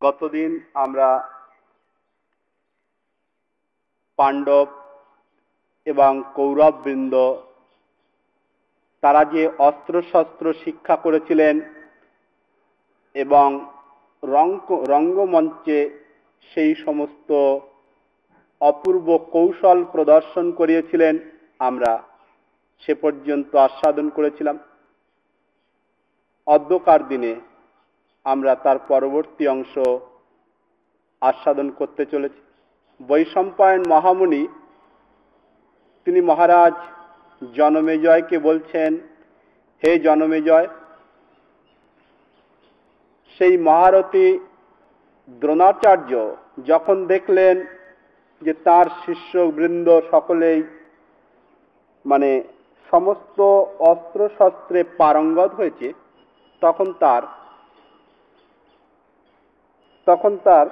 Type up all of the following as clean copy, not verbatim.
গতদিন আমরা পাণ্ডব এবং কৌরববৃন্দ তারা যে অস্ত্রশস্ত্র শিক্ষা করেছিলেন এবং রঙ্গমঞ্চে সেই সমস্ত অপূর্ব কৌশল প্রদর্শন করিয়েছিলেন, আমরা সে পর্যন্ত আস্বাদন করেছিলাম। অদ্যকার দিনে আমরা তার পরবর্তী অংশ আস্বাদন করতে চলেছি। বৈশম্পায়ন মহামুনি তিনি মহারাজ জনমেজয়কে বলছেন, হে জনমেজয়, সেই মহারথী দ্রোণাচার্য যখন দেখলেন যে তার শিষ্যবৃন্দ সকলেই সমস্ত অস্ত্রশস্ত্রে পারঙ্গত হয়েছে, তখন তার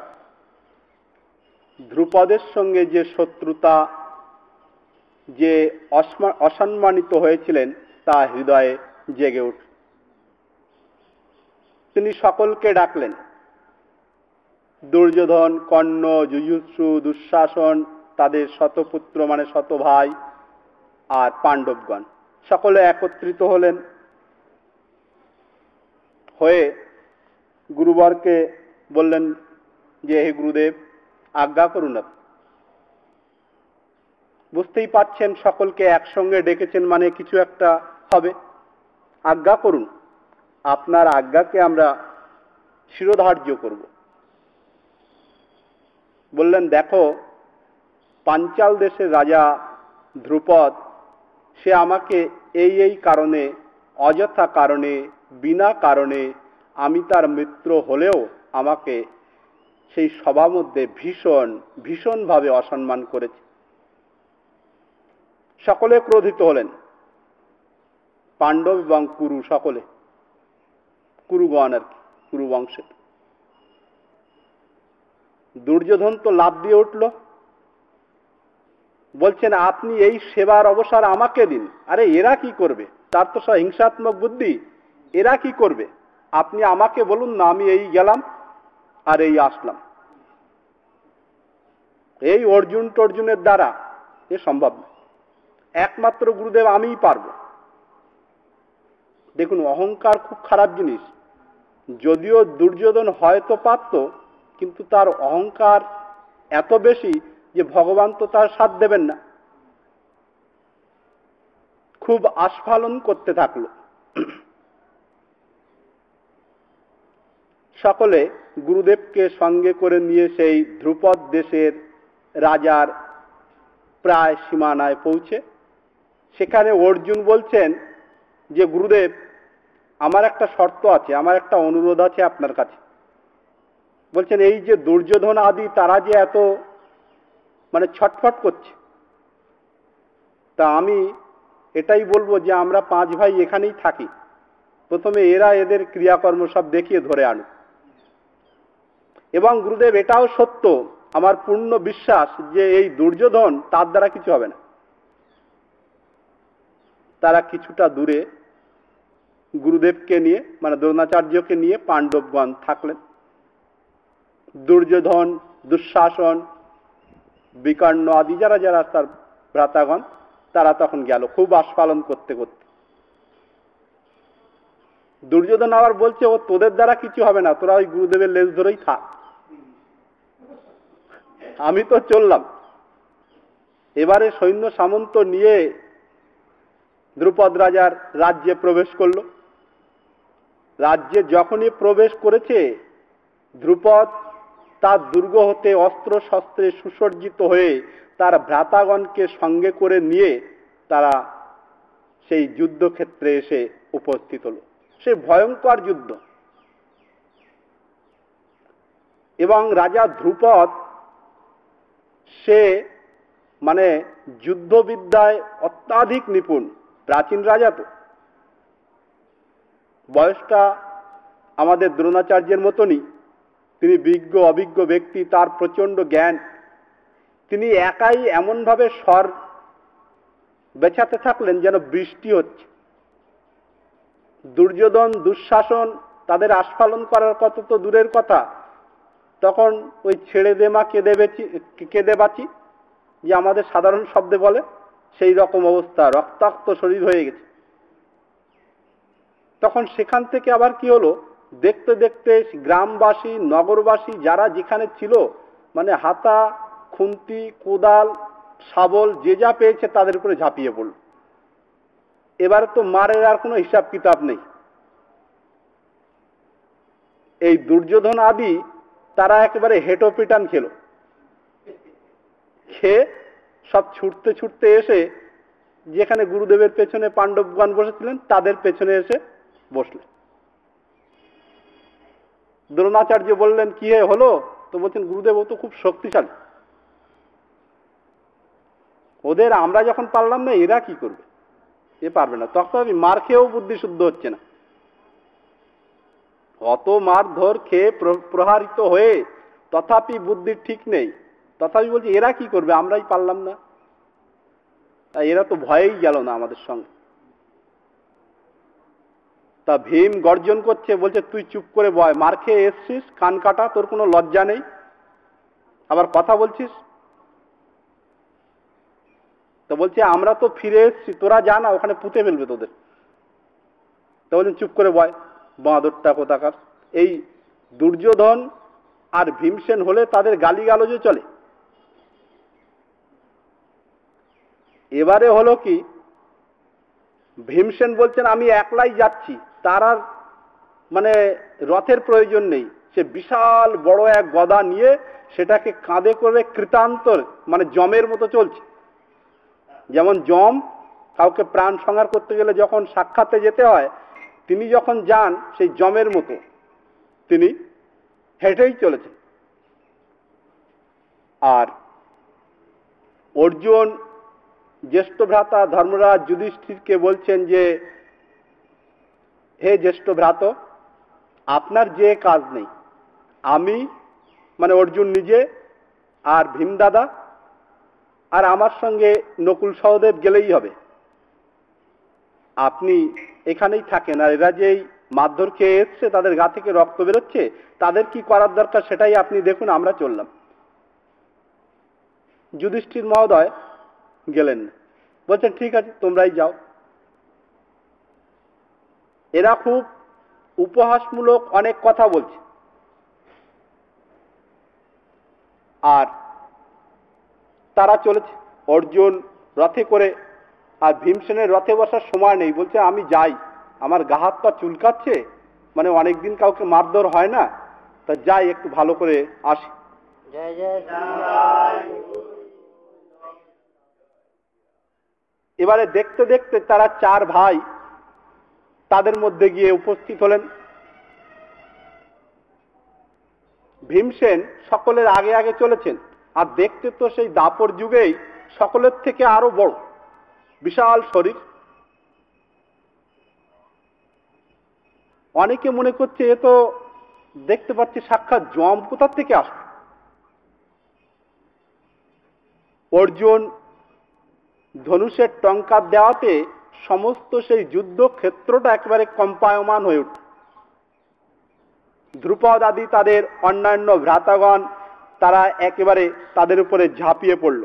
ধ্রুপদের সঙ্গে যে শত্রুতা, যে অসম্মানিত হয়েছিলেন তা হৃদয়ে জেগে উঠল। তিনি সকলকে ডাকলেন, দুর্যোধন, কর্ণ, যুযুৎসু, দুঃশাসন, তাদের শতপুত্র শত ভাই, আর পাণ্ডবগণ সকলে একত্রিত হলেন। হয়ে গুরুবরকে বললেন যে, হে গুরুদেব, আজ্ঞা করুন। বুঝতেই পাচ্ছেন সকলকে একসঙ্গে ডেকেছেন, কিছু একটা হবে, আজ্ঞা করুন, আপনার আজ্ঞাকে আমরা শিরোধার্য করব। বললেন, দেখো, পাঞ্চাল দেশের রাজা ধ্রুপদ, সে আমাকে এই কারণে, অযথা কারণে, বিনা কারণে, আমি তার মিত্র হলেও আমাকে সেই সভার মধ্যে ভীষণভাবে অসম্মান করেছে। সকলে ক্রোধিত হলেন, পাণ্ডব এবং কুরু, সকলে কুরুগণ আর কি, কুরু বংশের। দুর্যোধন তো লাফ দিয়ে উঠল, বলছেন, আপনি এই সেবার অবসর আমাকে দিন। আরে এরা কি করবে? তার তো সব হিংসাত্মক বুদ্ধি, এরা কি করবে? আপনি আমাকে বলুন না, আমি এই গেলাম আর এই আসলাম। এই অর্জুনের দ্বারা এ সম্ভব না, একমাত্র গুরুদেব আমিই পারব। দেখুন, অহংকার খুব খারাপ জিনিস। যদিও দুর্যোধন হয়তো পারত, কিন্তু তার অহংকার এত বেশি যে ভগবান তো তার সাথ দেবেন না। খুব আস্ফালন করতে থাকলো। সকলে গুরুদেবকে সঙ্গে করে নিয়ে সেই ধ্রুপদ দেশের রাজার প্রায় সীমানায় পৌঁছে, সেখানে অর্জুন বলছেন যে, গুরুদেব, আমার একটা শর্ত আছে, আমার একটা অনুরোধ আছে আপনার কাছে। বলছেন, এই যে দুর্যোধন আদি তারা যে এত ছটফট করছে, তা আমি এটাই বলবো যে আমরা 5 ভাই এখানেই থাকি, প্রথমে এরা এদের ক্রিয়াকর্ম সব দেখিয়ে ধরে আনুক। এবং গুরুদেব, এটাও সত্য, আমার পূর্ণ বিশ্বাস যে এই দুর্যোধন, তার দ্বারা কিছু হবে না। তারা কিছুটা দূরে গুরুদেবকে নিয়ে, দ্রোণাচার্যকে নিয়ে পাণ্ডবগণ থাকলেন। দুর্যোধন, দুঃশাসন, বিকর্ণ আদি যারা যারা তার ভ্রাতাগণ, তারা তখন গেল খুব আস্ফালন করতে করতে। দুর্যোধন আবার বলছে, ও তোদের দ্বারা কিছু হবে না, তোরা ওই গুরুদেবের লেজ ধরেই থাক, আমি তো চললাম। এবারে সৈন্য সামন্ত নিয়ে ধ্রুপদ রাজার রাজ্যে প্রবেশ করল। রাজ্যে যখনই প্রবেশ করেছে, ধ্রুপদ তার দুর্গ হতে অস্ত্র শস্ত্রে সুসজ্জিত হয়ে তার ভ্রাতাগণকে সঙ্গে করে নিয়ে তারা সেই যুদ্ধক্ষেত্রে এসে উপস্থিত হল। সে ভয়ঙ্কর যুদ্ধ। এবং রাজা ধ্রুপদ, সে যুদ্ধবিদ্যায় অত্যাধিক নিপুণ। প্রাচীন রাজা তো, বয়সটা আমাদের দ্রোণাচার্যের মতনই। তিনি বিজ্ঞ অভিজ্ঞ ব্যক্তি, তার প্রচন্ড জ্ঞান। তিনি একাই এমনভাবে স্বর বেচাতে থাকলেন যেন বৃষ্টি হচ্ছে। দুর্যোধন, দুঃশাসন, তাদের আস্ফালন করার কত তো দূরের কথা, তখন ওই ছেড়ে দে মা কেঁদে বাঁচি যে আমাদের সাধারণ শব্দে বলে, সেই রকম অবস্থা, রক্তাক্ত শরীর হয়ে গেছে। তখন সেখান থেকে আবার কি হলো, দেখতে দেখতে গ্রামবাসী নগরবাসী যারা যেখানে ছিল, মানে হাতা খুন্তি কোদাল শাবল যে যা পেয়েছে তাদের উপরে ঝাঁপিয়ে পড়ল। এবারে তো মারের আর কোনো হিসাব কিতাব নেই। এই দুর্যোধন আদি তারা একেবারে হেটোপিটান খেলো, খেয়ে সব ছুটতে ছুটতে এসে যেখানে গুরুদেবের পেছনে পাণ্ডবগণ বসেছিলেন তাদের পেছনে এসে বসলেন। দ্রোণাচার্য বললেন, কি হলো? তো বলছেন, গুরুদেব ও তো খুব শক্তিশালী, ওদের আমরা যখন পারলাম না এরা কি করবে, এ পারবে না। তখন মার খেয়েও বুদ্ধি শুদ্ধ হচ্ছে না, অত মার ধর খেয়ে প্রহারিত হয়ে তথাপি বুদ্ধির ঠিক নেই। তথাপি বলছে এরা কি করবে, আমরাই পারলাম না, এরা তো ভয়েই গেল না আমাদের সঙ্গে। তা ভীম গর্জন করছে, বলছে তুই চুপ করে বয়, মার খেয়ে এসছিস, কান কাটা, তোর কোনো লজ্জা নেই, আবার কথা বলছিস। তো বলছে আমরা তো ফিরে এসছি, তোরা যা না, ওখানে পুঁতে ফেলবে তোদের। তো বলছেন চুপ করে বয়, বাঁদরটা কোথাকার। এই দুর্যোধন আর ভীমসেন হলে তাদের গালিগালাজও চলে। এবারে হলো কি, ভীমসেন বলছেন আমি একলাই যাচ্ছি, তার আর মানে রথের প্রয়োজন নেই। সে বিশাল বড় এক গদা নিয়ে সেটাকে কাঁধে করে কৃতান্তর মানে জমের মতো চলছে। যেমন জম কাউকে প্রাণ সংহার করতে গেলে যখন সাক্ষাতে যেতে হয়, তিনি যখন যান সেই জমের মতো তিনি হেঁটেই চলেছেন। আর অর্জুন জ্যেষ্ঠ ভ্রাতা ধর্মরাজ যুধিষ্ঠিরকে বলছেন যে হে জ্যেষ্ঠ ভ্রাত, আপনার যে কাজ নেই, আমি মানে অর্জুন নিজে আর ভীমদাদা আর আমার সঙ্গে নকুল সহদেব গেলেই হবে, আপনি এখানেই থাকেন। আর এরা যে মারধর খেয়ে এসছে, তাদের গা থেকে রক্ত বেরোচ্ছে, তাদের কি করার দরকার সেটাই আপনি দেখুন, আমরা চললাম। যুধিষ্ঠির মহোদয় গেলেন না, বলছেন ঠিক আছে তোমরাই যাও। এরা খুব উপহাসমূলক অনেক কথা বলছে, আর তারা চলেছে। অর্জুন রথে করে, আর ভীমসেনের রথে বসার সময় নেই, বলছে আমি যাই, আমার গা হাত পা চুলকাচ্ছে, মানে অনেকদিন কাউকে মারধর হয় না, তা যাই একটু ভালো করে আসি। এবারে দেখতে দেখতে তারা চার ভাই তাদের মধ্যে গিয়ে উপস্থিত হলেন। ভীমসেন সকলের আগে আগে চলেছেন, আর দেখতে তো সেই দাপর যুগেই সকলের থেকে আরো বড়, বিশাল শরীর। অনেকে মনে করছে এ তো দেখতে পাচ্ছি সাক্ষাৎ জম, কোথার থেকে আসবে। অর্জুন ধনুষের টঙ্কার দেওয়াতে সমস্ত সেই যুদ্ধক্ষেত্রটা একেবারে কম্পায়মান হয়ে উঠল। ধ্রুপদ আদি তাদের অন্যান্য ভ্রাতাগণ তারা একেবারে তাদের উপরে ঝাঁপিয়ে পড়ল।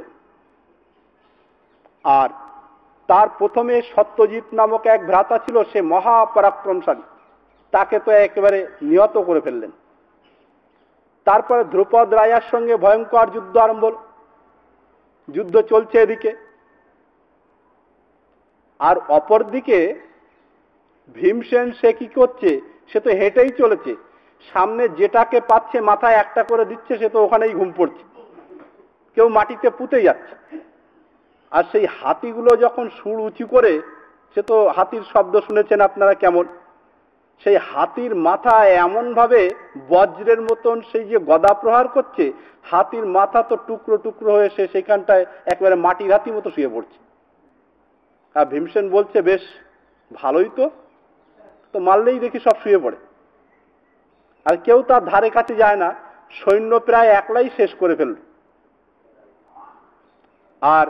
আর তার প্রথমে সত্যজিৎ নামক এক ভ্রাতা ছিল, সে মহাপরাক্রমশালী, তাকে তো একেবারে নিহত করে ফেললেন। তারপরে ধ্রুপদ রাজার সঙ্গে ভয়ঙ্কর যুদ্ধ আরম্ভ হল। যুদ্ধ চলছে এদিকে, আর অপরদিকে ভীমসেন সে কি করছে, সে তো হেঁটেই চলেছে, সামনে যেটাকে পাচ্ছে মাথায় একটা করে দিচ্ছে, সে তো ওখানেই ঘুম পড়ছে, কেউ মাটিতে পুঁতে যাচ্ছে। আর সেই হাতিগুলো যখন সুর উঁচু করে, সে তো হাতির শব্দ শুনেছেন আপনারা কেমন, সেই হাতির মাথায় এমন ভাবে বজ্রের মতন সেই যে গদা প্রহার করছে, হাতির মাথা তো টুকরো টুকরো হয়ে সে সেখানটায় একেবারে মাটির হাতি মতো শুয়ে পড়ছে। আর ভীমসেন বলছে বেশ ভালোই তো, তো মারলেই দেখি সব শুয়ে পড়ে, আর কেউ তার ধারে কাছে যায় না, সৈন্য প্রায় একলাই শেষ করে ফেলল। আর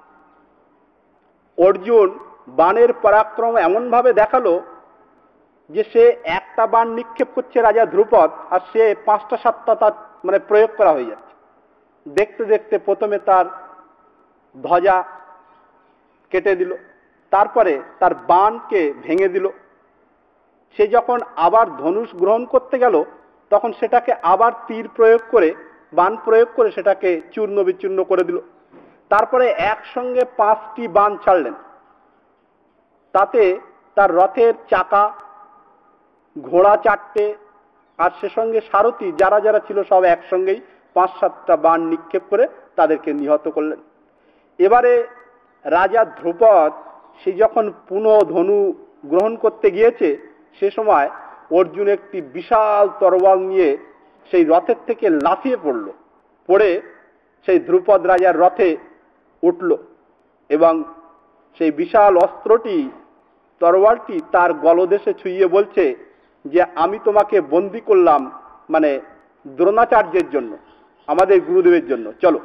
অর্জুন বাণের পরাক্রম এমন ভাবে দেখালো যে সে একটা বাণ নিক্ষেপ করছে রাজা ধ্রুপদ, আর সে 5টা 7টা তার মানে প্রয়োগ করা হয়ে যাচ্ছে। দেখতে দেখতে প্রথমে তার ধ্বজা কেটে দিল, তারপরে তার বাণকে ভেঙে দিল। সে যখন আবার ধনুষ গ্রহণ করতে গেল তখন সেটাকে আবার তীর প্রয়োগ করে, বাণ প্রয়োগ করে সেটাকে চূর্ণ বিচূর্ণ করে দিল। তারপরে একসঙ্গে 5টি বাণ ছাড়লেন। তাতে তার রথের চাকা, ঘোড়া 4টে, আর সে সঙ্গে সারথি যারা যারা ছিল সব একসঙ্গেই 5-7টা বাণ নিক্ষেপ করে তাদেরকে নিহত করলেন। এবারে রাজা ধ্রুপদ সে যখন পুনঃ ধনু গ্রহণ করতে গিয়েছে সে সময় অর্জুন একটি বিশাল তরোয়াল নিয়ে সেই রথের থেকে লাফিয়ে পড়ল, পড়ে সেই ধ্রুপদ রাজার রথে উঠল এবং সেই বিশাল অস্ত্রটি, তরোয়ালটি তার গলদেশে ছুঁয়ে বলছে যে আমি তোমাকে বন্দী করলাম, মানে দ্রোণাচার্যের জন্য, আমাদের গুরুদেবের জন্য, চলো।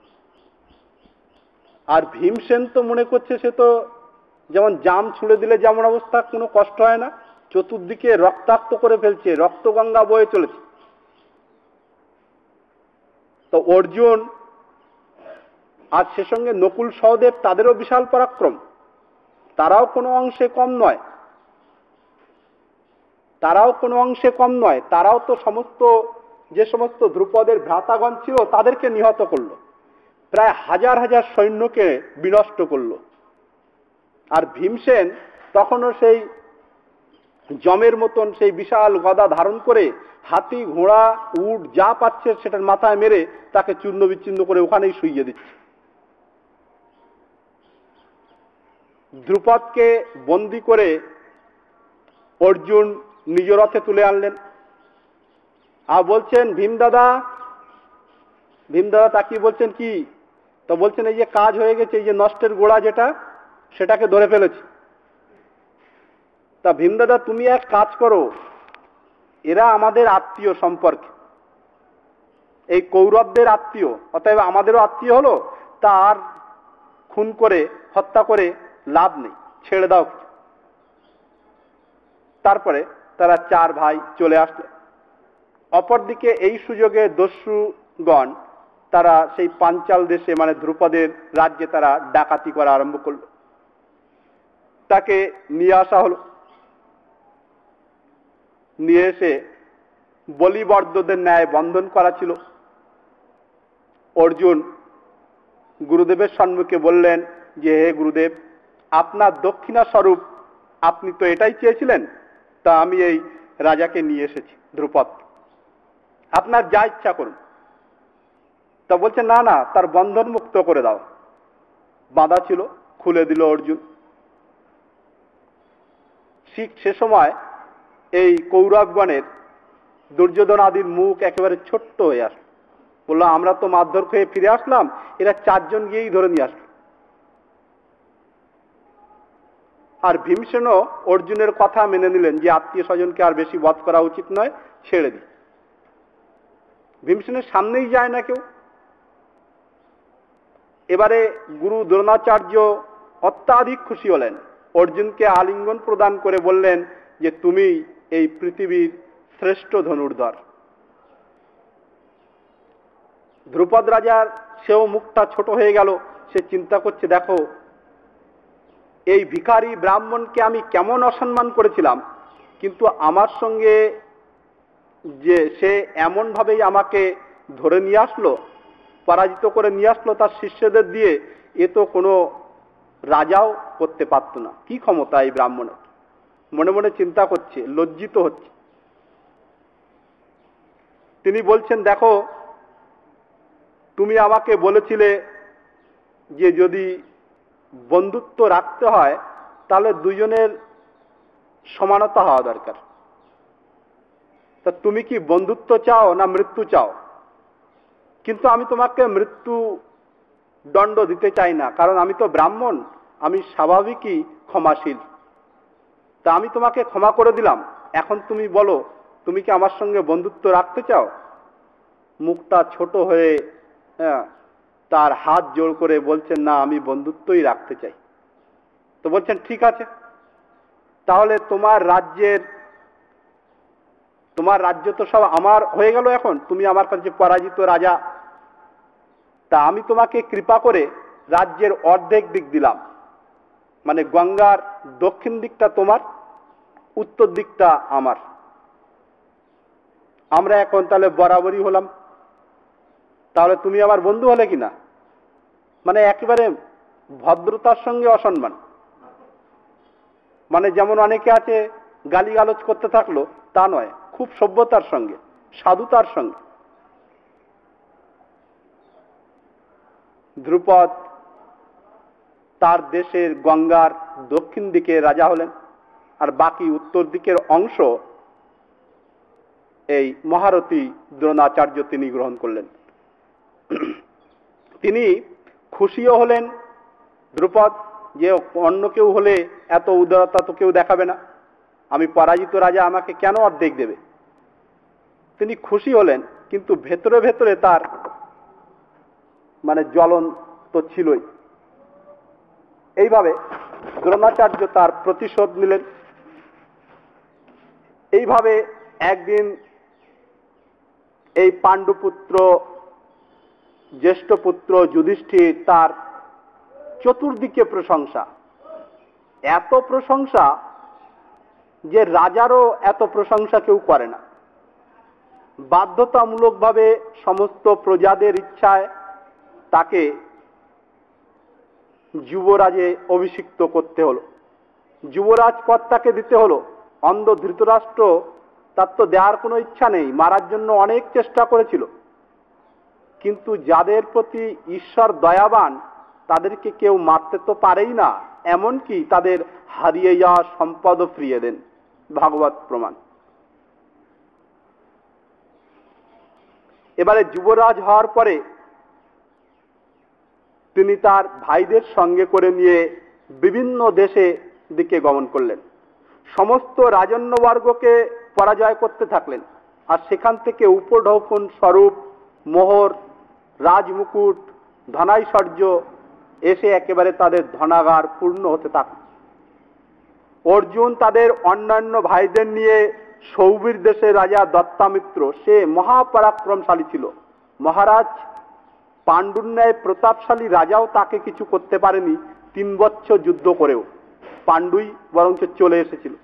আর ভীমসেন তো মনে করছে সে তো যেমন জাম ছুঁড়ে দিলে যেমন অবস্থা, কোনো কষ্ট হয় না, চতুর্দিকে রক্তাক্ত করে ফেলছে, রক্তগঙ্গা বয়ে চলেছে। তো অর্জুন আর সে সঙ্গে নকুল সহদেব, তাদেরও বিশাল পরাক্রম, তারাও কোনো অংশে কম নয়, তারাও তো যে সমস্ত ধ্রুপদের ভ্রাতাগণ ছিল তাদেরকে নিহত করলো, প্রায় হাজার হাজার সৈন্যকে বিনষ্ট করলো। আর ভীমসেন তখনও সেই জমের মতন সেই বিশাল গদা ধারণ করে হাতি, ঘোড়া, উট যা পাচ্ছে সেটার মাথায় মেরে তাকে চূর্ণ বিচ্ছিন্ন করে ওখানেই শুইয়ে দিচ্ছে। ধ্রুপদকে বন্দী করে অর্জুন নিজ রথে তুলে আনলেন আর বলছেন ভীম দাদা তাকিয়ে বলছেন কি? তো বলছেন এই যে কাজ হয়ে গেছে, এই যে নষ্টের গোড়া যেটা, সেটাকে ধরে ফেলেছি। তা ভীম দাদা তুমি এক কাজ করো, এরা আমাদের আত্মীয় সম্পর্কে, এই কৌরবদের আত্মীয়, অতএব আমাদেরও আত্মীয় হলো, তার খুন করে হত্যা করে লাভ নেই, ছেড়ে দাও। তারপরে তারা 4 ভাই চলে আসলো। অপরদিকে এই সুযোগে দস্যুগণ তারা সেই পাঞ্চাল দেশে, মানে ধ্রুপদের রাজ্যে তারা ডাকাতি করা আরম্ভ করলো। তাকে নিয়ে আসা হলো, নিয়ে এসে বলিবর্দদের ন্যায় বন্ধন করা ছিল। অর্জুন গুরুদেবের সম্মুখে বললেন যে হে গুরুদেব, আপনার দক্ষিণা স্বরূপ আপনি তো এটাই চেয়েছিলেন, তা আমি এই রাজাকে নিয়ে এসেছি ধ্রুপদ, আপনার যা ইচ্ছা করুন। তা বলছে না না, তার বন্ধন মুক্ত করে দাও। বাঁধা ছিল, খুলে দিল অর্জুন। ঠিক সে সময় এই কৌরবগণের দুর্যোধন আদির মুখ একেবারে ছোট্ট হয়ে আসলো, বললো আমরা তো মারধর খেয়ে ফিরে আসলাম, এরা 4 জন গিয়েই ধরে নিয়ে আসলো। আর ভীমসেনও অর্জুনের কথা মেনে নিলেন যে আত্মীয় স্বজনকে আর বেশি বধ করা উচিত নয়, ছেড়ে দিই। ভীমসেনের সামনেই যায় না কেউ। এবারে গুরু দ্রোণাচার্য অত্যাধিক খুশি হলেন, অর্জুনকে আলিঙ্গন প্রদান করে বললেন যে তুমি এই পৃথিবীর শ্রেষ্ঠ ধনুর্ধর। ধ্রুপদ রাজার সেও মুখটা ছোট হয়ে গেল, সে চিন্তা করছে দেখো এই ভিখারি ব্রাহ্মণকে আমি কেমন অসম্মান করেছিলাম, কিন্তু আমার সঙ্গে যে সে এমন ভাবেই আমাকে ধরে নিয়ে আসলো, পরাজিত করে নিয়ে আসলো তার শিষ্যদের দিয়ে, এ তো কোনো রাজাও করতে পারত না, কি ক্ষমতা এই ব্রাহ্মণের। মনে মনে চিন্তা করছে, লজ্জিত হচ্ছে। তিনি বলছেন দেখো তুমি আমাকে বলেছিলে যে যদি বন্ধুত্ব রাখতে হয় তাহলে দুজনের সমানতা হওয়া দরকার। তা তুমি কি বন্ধুত্ব চাও না মৃত্যু চাও? কিন্তু আমি তোমাকে মৃত্যু দণ্ড দিতে চাই না, কারণ আমি তো ব্রাহ্মণ, আমি স্বাভাবিকই ক্ষমাশীল। তা আমি তোমাকে ক্ষমা করে দিলাম, এখন তুমি বলো তুমি কি আমার সঙ্গে বন্ধুত্ব রাখতে চাও? মুখটা ছোট হয়ে তার হাত জোড় করে বলছেন না, আমি বন্ধুত্বই রাখতে চাই। তো বলছেন ঠিক আছে, তাহলে তোমার রাজ্যের তোমার রাজ্য তো সব আমার হয়ে গেল, এখন তুমি আমার কাছে পরাজিত রাজা, তা আমি তোমাকে কৃপা করে রাজ্যের অর্ধেক দিক দিলাম, মানে গঙ্গার দক্ষিণ দিকটা তোমার, উত্তর দিকটা আমার। আমরা এখন তাহলে বরাবরই হলাম, তাহলে তুমি আমার বন্ধু হলে কিনা? মানে একেবারে ভদ্রতার সঙ্গে অসম্মান। মানে যেমন অনেকে আছে গালিগালাজ করতে থাকলো, তা নয়, খুব সভ্যতার সঙ্গে, সাধুতার সঙ্গে। ধ্রুপদ তার দেশের গঙ্গার দক্ষিণ দিকে রাজা হলেন, আর বাকি উত্তর দিকের অংশ এই মহারথী দ্রোণাচার্য তিনি গ্রহণ করলেন। তিনি খুশিও হলেন ধ্রুপদ, যে অন্য কেউ হলে এত উদারতা তো কেউ দেখাবে না, আমি পরাজিত রাজা, আমাকে কেন অর্ধেক দেবে। তিনি খুশি হলেন, কিন্তু ভেতরে ভেতরে তার মানে জ্বলন তো ছিলই। এইভাবে দ্রোণাচার্য তার প্রতিশোধ নিলেন। এইভাবে একদিন এই পাণ্ডুপুত্র জ্যেষ্ঠ পুত্র যুধিষ্ঠির, তার চতুর্দিকে প্রশংসা, এত প্রশংসা যে রাজারও এত প্রশংসা কেউ করে না। বাধ্যতামূলকভাবে সমস্ত প্রজাদের ইচ্ছায় তাকে যুবরাজে অভিষিক্ত করতে হলো, যুবরাজ পদ তাকে দিতে হলো। অন্ধ ধৃতরাষ্ট্র, তার তো দেওয়ার কোনো ইচ্ছা নেই, মারার জন্য অনেক চেষ্টা করেছিল, কিন্তু যাদের প্রতি ঈশ্বর দয়াবান তাদেরকে কেউ মারতে তো পারেই না, এমনকি তাদের হারিয়ে যাওয়া সম্পদও ফিরিয়ে দেন, ভাগবত প্রমাণ। এবারে যুবরাজ হওয়ার পরে তিনি তার ভাইদের সঙ্গে করে নিয়ে বিভিন্ন দেশে দিকে গমন করলেন, সমস্ত রাজন্যবর্গকে পরাজয় করতে থাকলেন, আর সেখান থেকে উপঢৌকন স্বরূপ মোহর, রাজমুকুট, ধনাৈশ্বর্য এসে একেবারে তাদের ধনাগার পূর্ণ হতে থাকল। অর্জুন তাদের অন্যান্য ভাইদের নিয়ে সৌবীর দেশের রাজা দত্তামিত্র, সে মহাপরাক্রমশালী ছিল, মহারাজ পাণ্ডুর ন্যায় প্রতাপশালী রাজাও তাকে কিছু করতে পারেনি, 3 বছর যুদ্ধ করেও পাণ্ডুই বরঞ্চ চলে এসেছিল।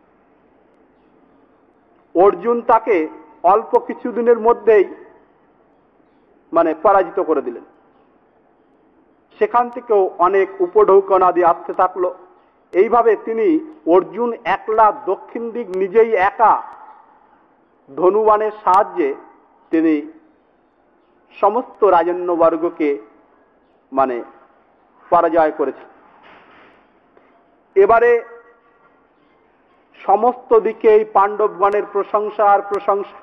অর্জুন তাকে অল্প কিছুদিনের মধ্যেই মানে পরাজিত করে দিলেন। সেখান থেকেও অনেক উপঢৌকনাদি আসতে থাকলো। এইভাবে তিনি অর্জুন একলা দক্ষিণ দিক নিজেই একা ধনুবাণের সাহায্যে তিনি সমস্ত রাজন্যবর্গকে মানে পরাজয় করেছে। এবারে সমস্ত দিকে এই পাণ্ডবগণের প্রশংসা আর প্রশংসা।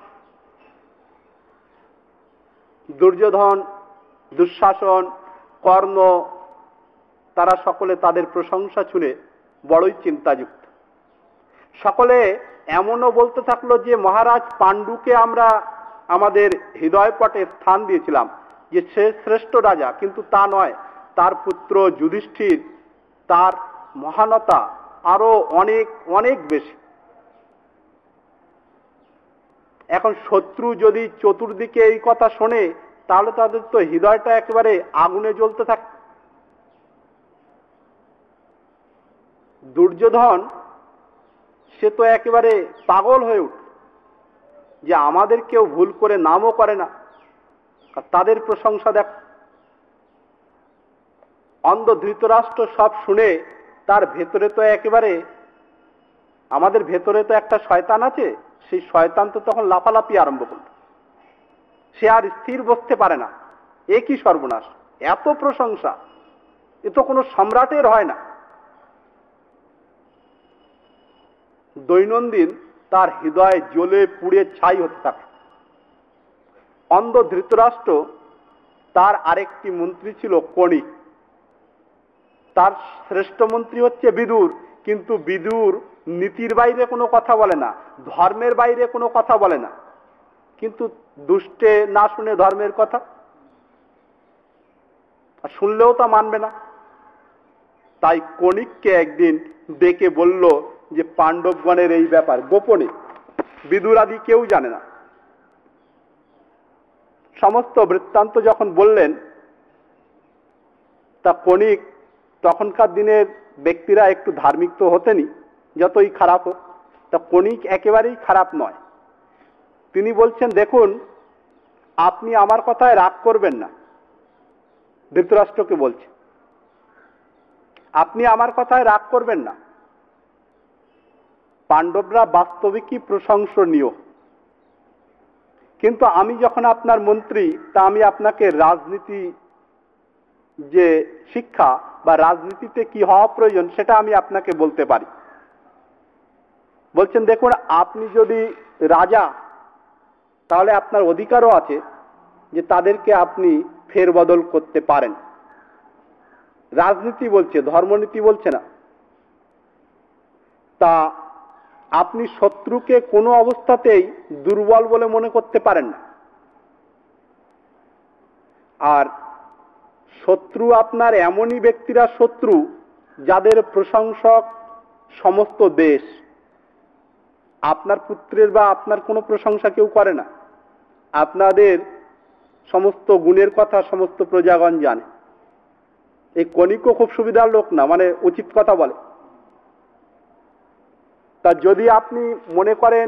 দুর্যোধন, দুঃশাসন, কর্ণ, তারা সকলে তাদের প্রশংসা শুনে বড়ই চিন্তাযুক্ত। সকলে এমনও বলতে থাকলো যে মহারাজ পাণ্ডুকে আমরা আমাদের হৃদয়পটে স্থান দিয়েছিলাম, যে সে শ্রেষ্ঠ রাজা, কিন্তু তা নয়, তার পুত্র যুধিষ্ঠির, তার মহানতা আরো অনেক অনেক বেশি। এখন শত্রু যদি চতুর্দিকে এই কথা শোনে, তাহলে তাদের তো হৃদয়টা একেবারে আগুনে জ্বলতে থাকে। দুর্যোধন সে তো একেবারে পাগল হয়ে উঠল, যে আমাদের কেউ ভুল করে নামও করে না, তাদের প্রশংসা দেখ। অন্ধ ধৃতরাষ্ট্র সব শুনে তার ভেতরে তো একেবারে, আমাদের ভেতরে তো একটা শয়তান আছে, সেই শয়তান তো তখন লাফালাফি আরম্ভ করল। সে আর স্থির বসতে পারে না, এ কি সর্বনাশ, এত প্রশংসা, এ তো কোনো সম্রাটের হয় না। দৈনন্দিন তার হৃদয় জ্বলে পুড়ে ছাই হতে থাকে। অন্ধ ধৃতরাষ্ট্র, তার আরেকটি মন্ত্রী ছিল কণিক, তার শ্রেষ্ঠ মন্ত্রী হচ্ছে বিদুর, কিন্তু বিদুর নীতির বাইরে কোনো কথা বলে না, ধর্মের বাইরে কোনো কথা বলে না, কিন্তু দুষ্টে না শুনে ধর্মের কথা, শুনলেও তা মানবে না। তাই কণিককে একদিন ডেকে বলল যে পাণ্ডবগণের এই ব্যাপার গোপনে, বিদুর আদি কেউ জানে না। সমস্ত বৃত্তান্ত যখন বললেন, তা কণিক, তখনকার দিনের ব্যক্তিরা একটু ধার্মিক তো হতেনি, যতই খারাপ হোক, তা কণিক একেবারেই খারাপ নয়। তিনি বলছেন, দেখুন, আপনি আমার কথায় রাগ করবেন না। ধৃতরাষ্ট্রকে বলছে, আপনি আমার কথায় রাগ করবেন না। পাণ্ডবরা বাস্তবিকই প্রশংসনীয়, কিন্তু আমি যখন আপনার মন্ত্রী, তা আমি আপনাকে রাজনীতি যে শিক্ষা বা রাজনীতিতে কি হওয়া প্রয়োজন সেটা আমি আপনাকে বলতে পারি। বলছেন, দেখুন, আপনি যদি রাজা, তাহলে আপনার অধিকারও আছে যে তাদেরকে আপনি ফেরবদল করতে পারেন। রাজনীতি বলছে, ধর্মনীতি বলছে না। তা আপনি শত্রুকে কোনো অবস্থাতেই দুর্বল বলে মনে করতে পারেন না। আর শত্রু আপনার এমনই ব্যক্তিরা শত্রু যাদের প্রশংসক সমস্ত দেশ। আপনার পুত্রের বা আপনার কোনো প্রশংসা কেউ করে না। আপনাদের সমস্ত গুণের কথা সমস্ত প্রজাগণ জানে। এই কণিকও খুব সুবিধার লোক না, মানে উচিত কথা বলে। তা যদি আপনি মনে করেন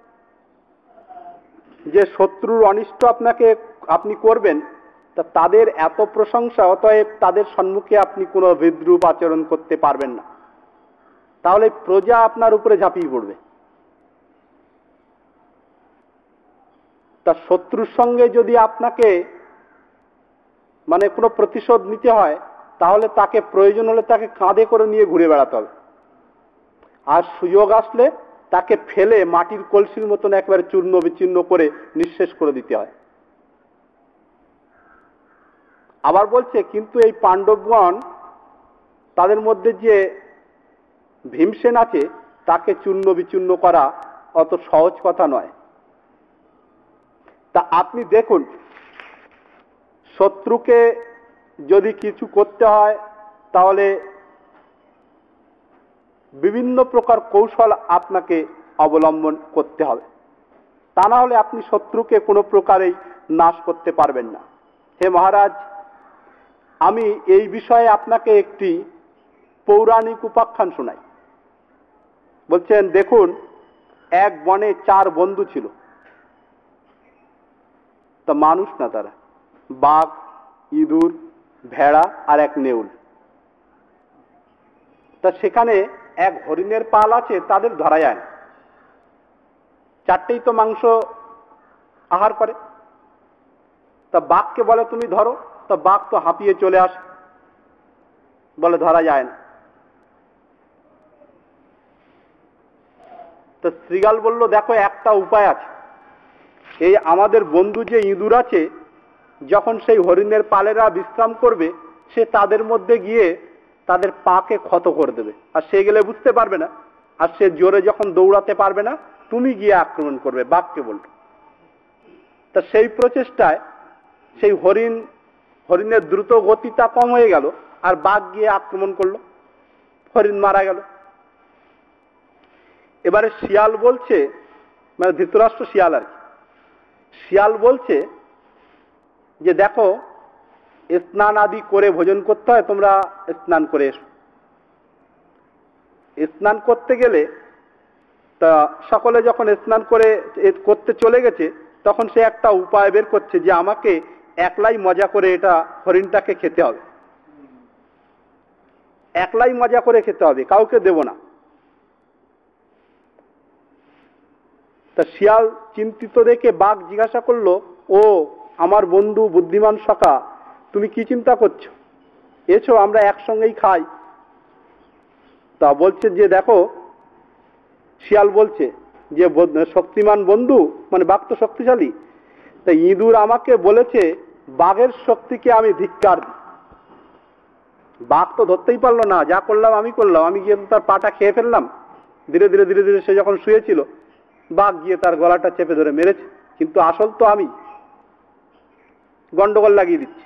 যে শত্রুর অনিষ্ট আপনি করবেন, তা তাদের এত প্রশংসা, অতএব তাদের সম্মুখে আপনি কোনো বিদ্রূপ আচরণ করতে পারবেন না, তাহলে প্রজা আপনার উপরে ঝাঁপিয়ে পড়বে। তা শত্রুর সঙ্গে যদি আপনাকে মানে কোনো প্রতিশোধ নিতে হয়, তাহলে তাকে প্রয়োজন হলে তাকে কাঁধে করে নিয়ে ঘুরে বেড়াতে হবে। আর সুযোগ আসলে তাকে ফেলে মাটির কলসির মতন একবারে চূর্ণ বিচ্ছিন্ন করে নিঃশেষ করে দিতে হয়। আবার বলছে, কিন্তু এই পাণ্ডবগণ, তাদের মধ্যে যে ভীমসেন আছে, তাকে চূর্ণ বিচূর্ণ করা অত সহজ কথা নয়। তা আপনি দেখুন, শত্রুকে যদি কিছু করতে হয়, তাহলে বিভিন্ন প্রকার কৌশল আপনাকে অবলম্বন করতে হবে। তা না হলে আপনি শত্রুকে কোনো প্রকারেই নাশ করতে পারবেন না। হে মহারাজ, আমি এই বিষয়ে আপনাকে একটি পৌরাণিক উপাখ্যান শোনাই। বলছেন, দেখুন, এক বনে 4 বন্ধু ছিল। তা মানুষ না, তারা বাঘ, ইঁদুর, ভেড়া আর এক নেউল। তা সেখানে এক হরিণের পাল আছে, তাদের ধরা যায় না। 4টেই তো মাংস আহার করে। তা বাঘকে বলে, তুমি ধরো। তা বাঘ তো হাঁপিয়ে চলে আসে, বলে ধরা যায় না। তো শ্রীগাল বলল, দেখো, একটা উপায় আছে। এই আমাদের বন্ধু যে ইঁদুর আছে, যখন সেই হরিণের পালেরা বিশ্রাম করবে, সে তাদের মধ্যে গিয়ে তাদের পাকে ক্ষত করে দেবে, আর সে গেলে বুঝতে পারবে না। আর সে জোরে যখন দৌড়াতে পারবে না, তুমি গিয়ে আক্রমণ করবে, বাঘকে বলল। তা সেই প্রচেষ্টায় সেই হরিণের দ্রুত গতিটা কম হয়ে গেল, আর বাঘ গিয়ে আক্রমণ করলো, হরিণ মারা গেল। এবারে শিয়াল বলছে, মানে ধৃতরাষ্ট্র শিয়াল আর কি, শিয়াল বলছে যে দেখো, স্নান আদি করে ভোজন করতে হয়, তোমরা স্নান করে এসো। স্নান করতে গেলে তা সকলে যখন স্নান করতে চলে গেছে, তখন সে একটা উপায় বের করছে যে আমাকে একলাই মজা করে এটা হরিণটাকে খেতে হবে, একলাই মজা করে খেতে হবে, কাউকে দেব না। তা শিয়াল চিন্তিত দেখে বাঘ জিজ্ঞাসা করলো, ও আমার বন্ধু বুদ্ধিমান সখা, তুমি কি চিন্তা করছো? এসো, আমরা একসঙ্গেই খাই। তা বলছে যে দেখো, শিয়াল বলছে যে শক্তিমান বন্ধু, মানে বাঘ তো শক্তিশালী, তাই ইঁদুর আমাকে বলেছে বাঘের শক্তিকে আমি ধিক্কার দিই। বাঘ তো ধরতেই পারলো না, যা করলাম আমি করলাম, আমি গিয়ে তার পাটা খেয়ে ফেললাম। ধীরে ধীরে ধীরে ধীরে সে যখন শুয়েছিল, বাঘ গিয়ে তার গলাটা চেপে ধরে মেরেছে, কিন্তু আসল তো আমি, গন্ডগোল লাগিয়ে দিচ্ছি।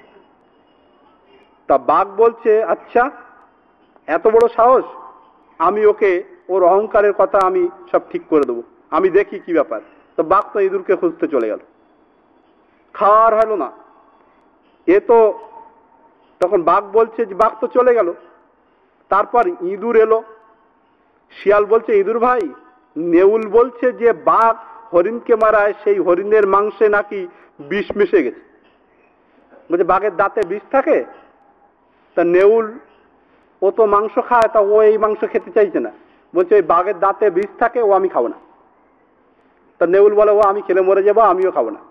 তা বাঘ বলছে, আচ্ছা, এত বড় সাহস, আমি ওর অহংকারের কথা আমি সব ঠিক করে দেবো, আমি দেখি কি ব্যাপার। তো বাঘ তো ইঁদুরকে খুঁজতে চলে গেল, খাওয়ার হলো না। এ তো তখন বাঘ বলছে যে বাঘ তো চলে গেল। তারপর ইঁদুর এলো। শিয়াল বলছে, ইঁদুর ভাই, নেউল বলছে যে বাঘ হরিণকে মারায়, সেই হরিণের মাংসে নাকি বিষ মিশে গেছে। বলছে বাঘের দাঁতে বিষ থাকে? তা নেউল ও তো মাংস খায়, তা ও এই মাংস খেতে চাইছে না। বলছে ওই বাঘের দাঁতে বিষ থাকে, ও আমি খাবো না। তা নেউল বলে, ও আমি খেলে মরে যাবো, আমিও খাবো না।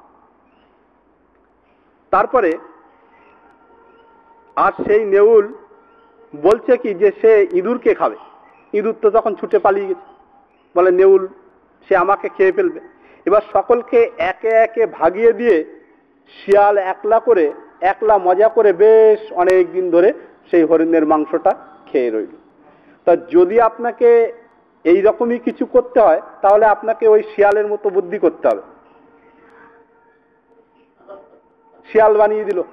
তারপরে আর সেই নেউল বলছে কি যে সে ইঁদুরকে খাবে। ইঁদুর তো তখন ছুটে পালিয়ে গেছে, বলে নেউল সে আমাকে খেয়ে ফেলবে। এবার সকলকে একে একে ভাগিয়ে দিয়ে শিয়াল একলা মজা করে বেশ অনেক দিন ধরে সেই হরিণের মাংসটা খেয়ে রইল। তা যদি আপনাকে এই রকমই কিছু করতে হয়, তাহলে আপনাকে ওই শিয়ালের মতো বুদ্ধি করতে হবে। শিয়াল বানিয়ে দিল।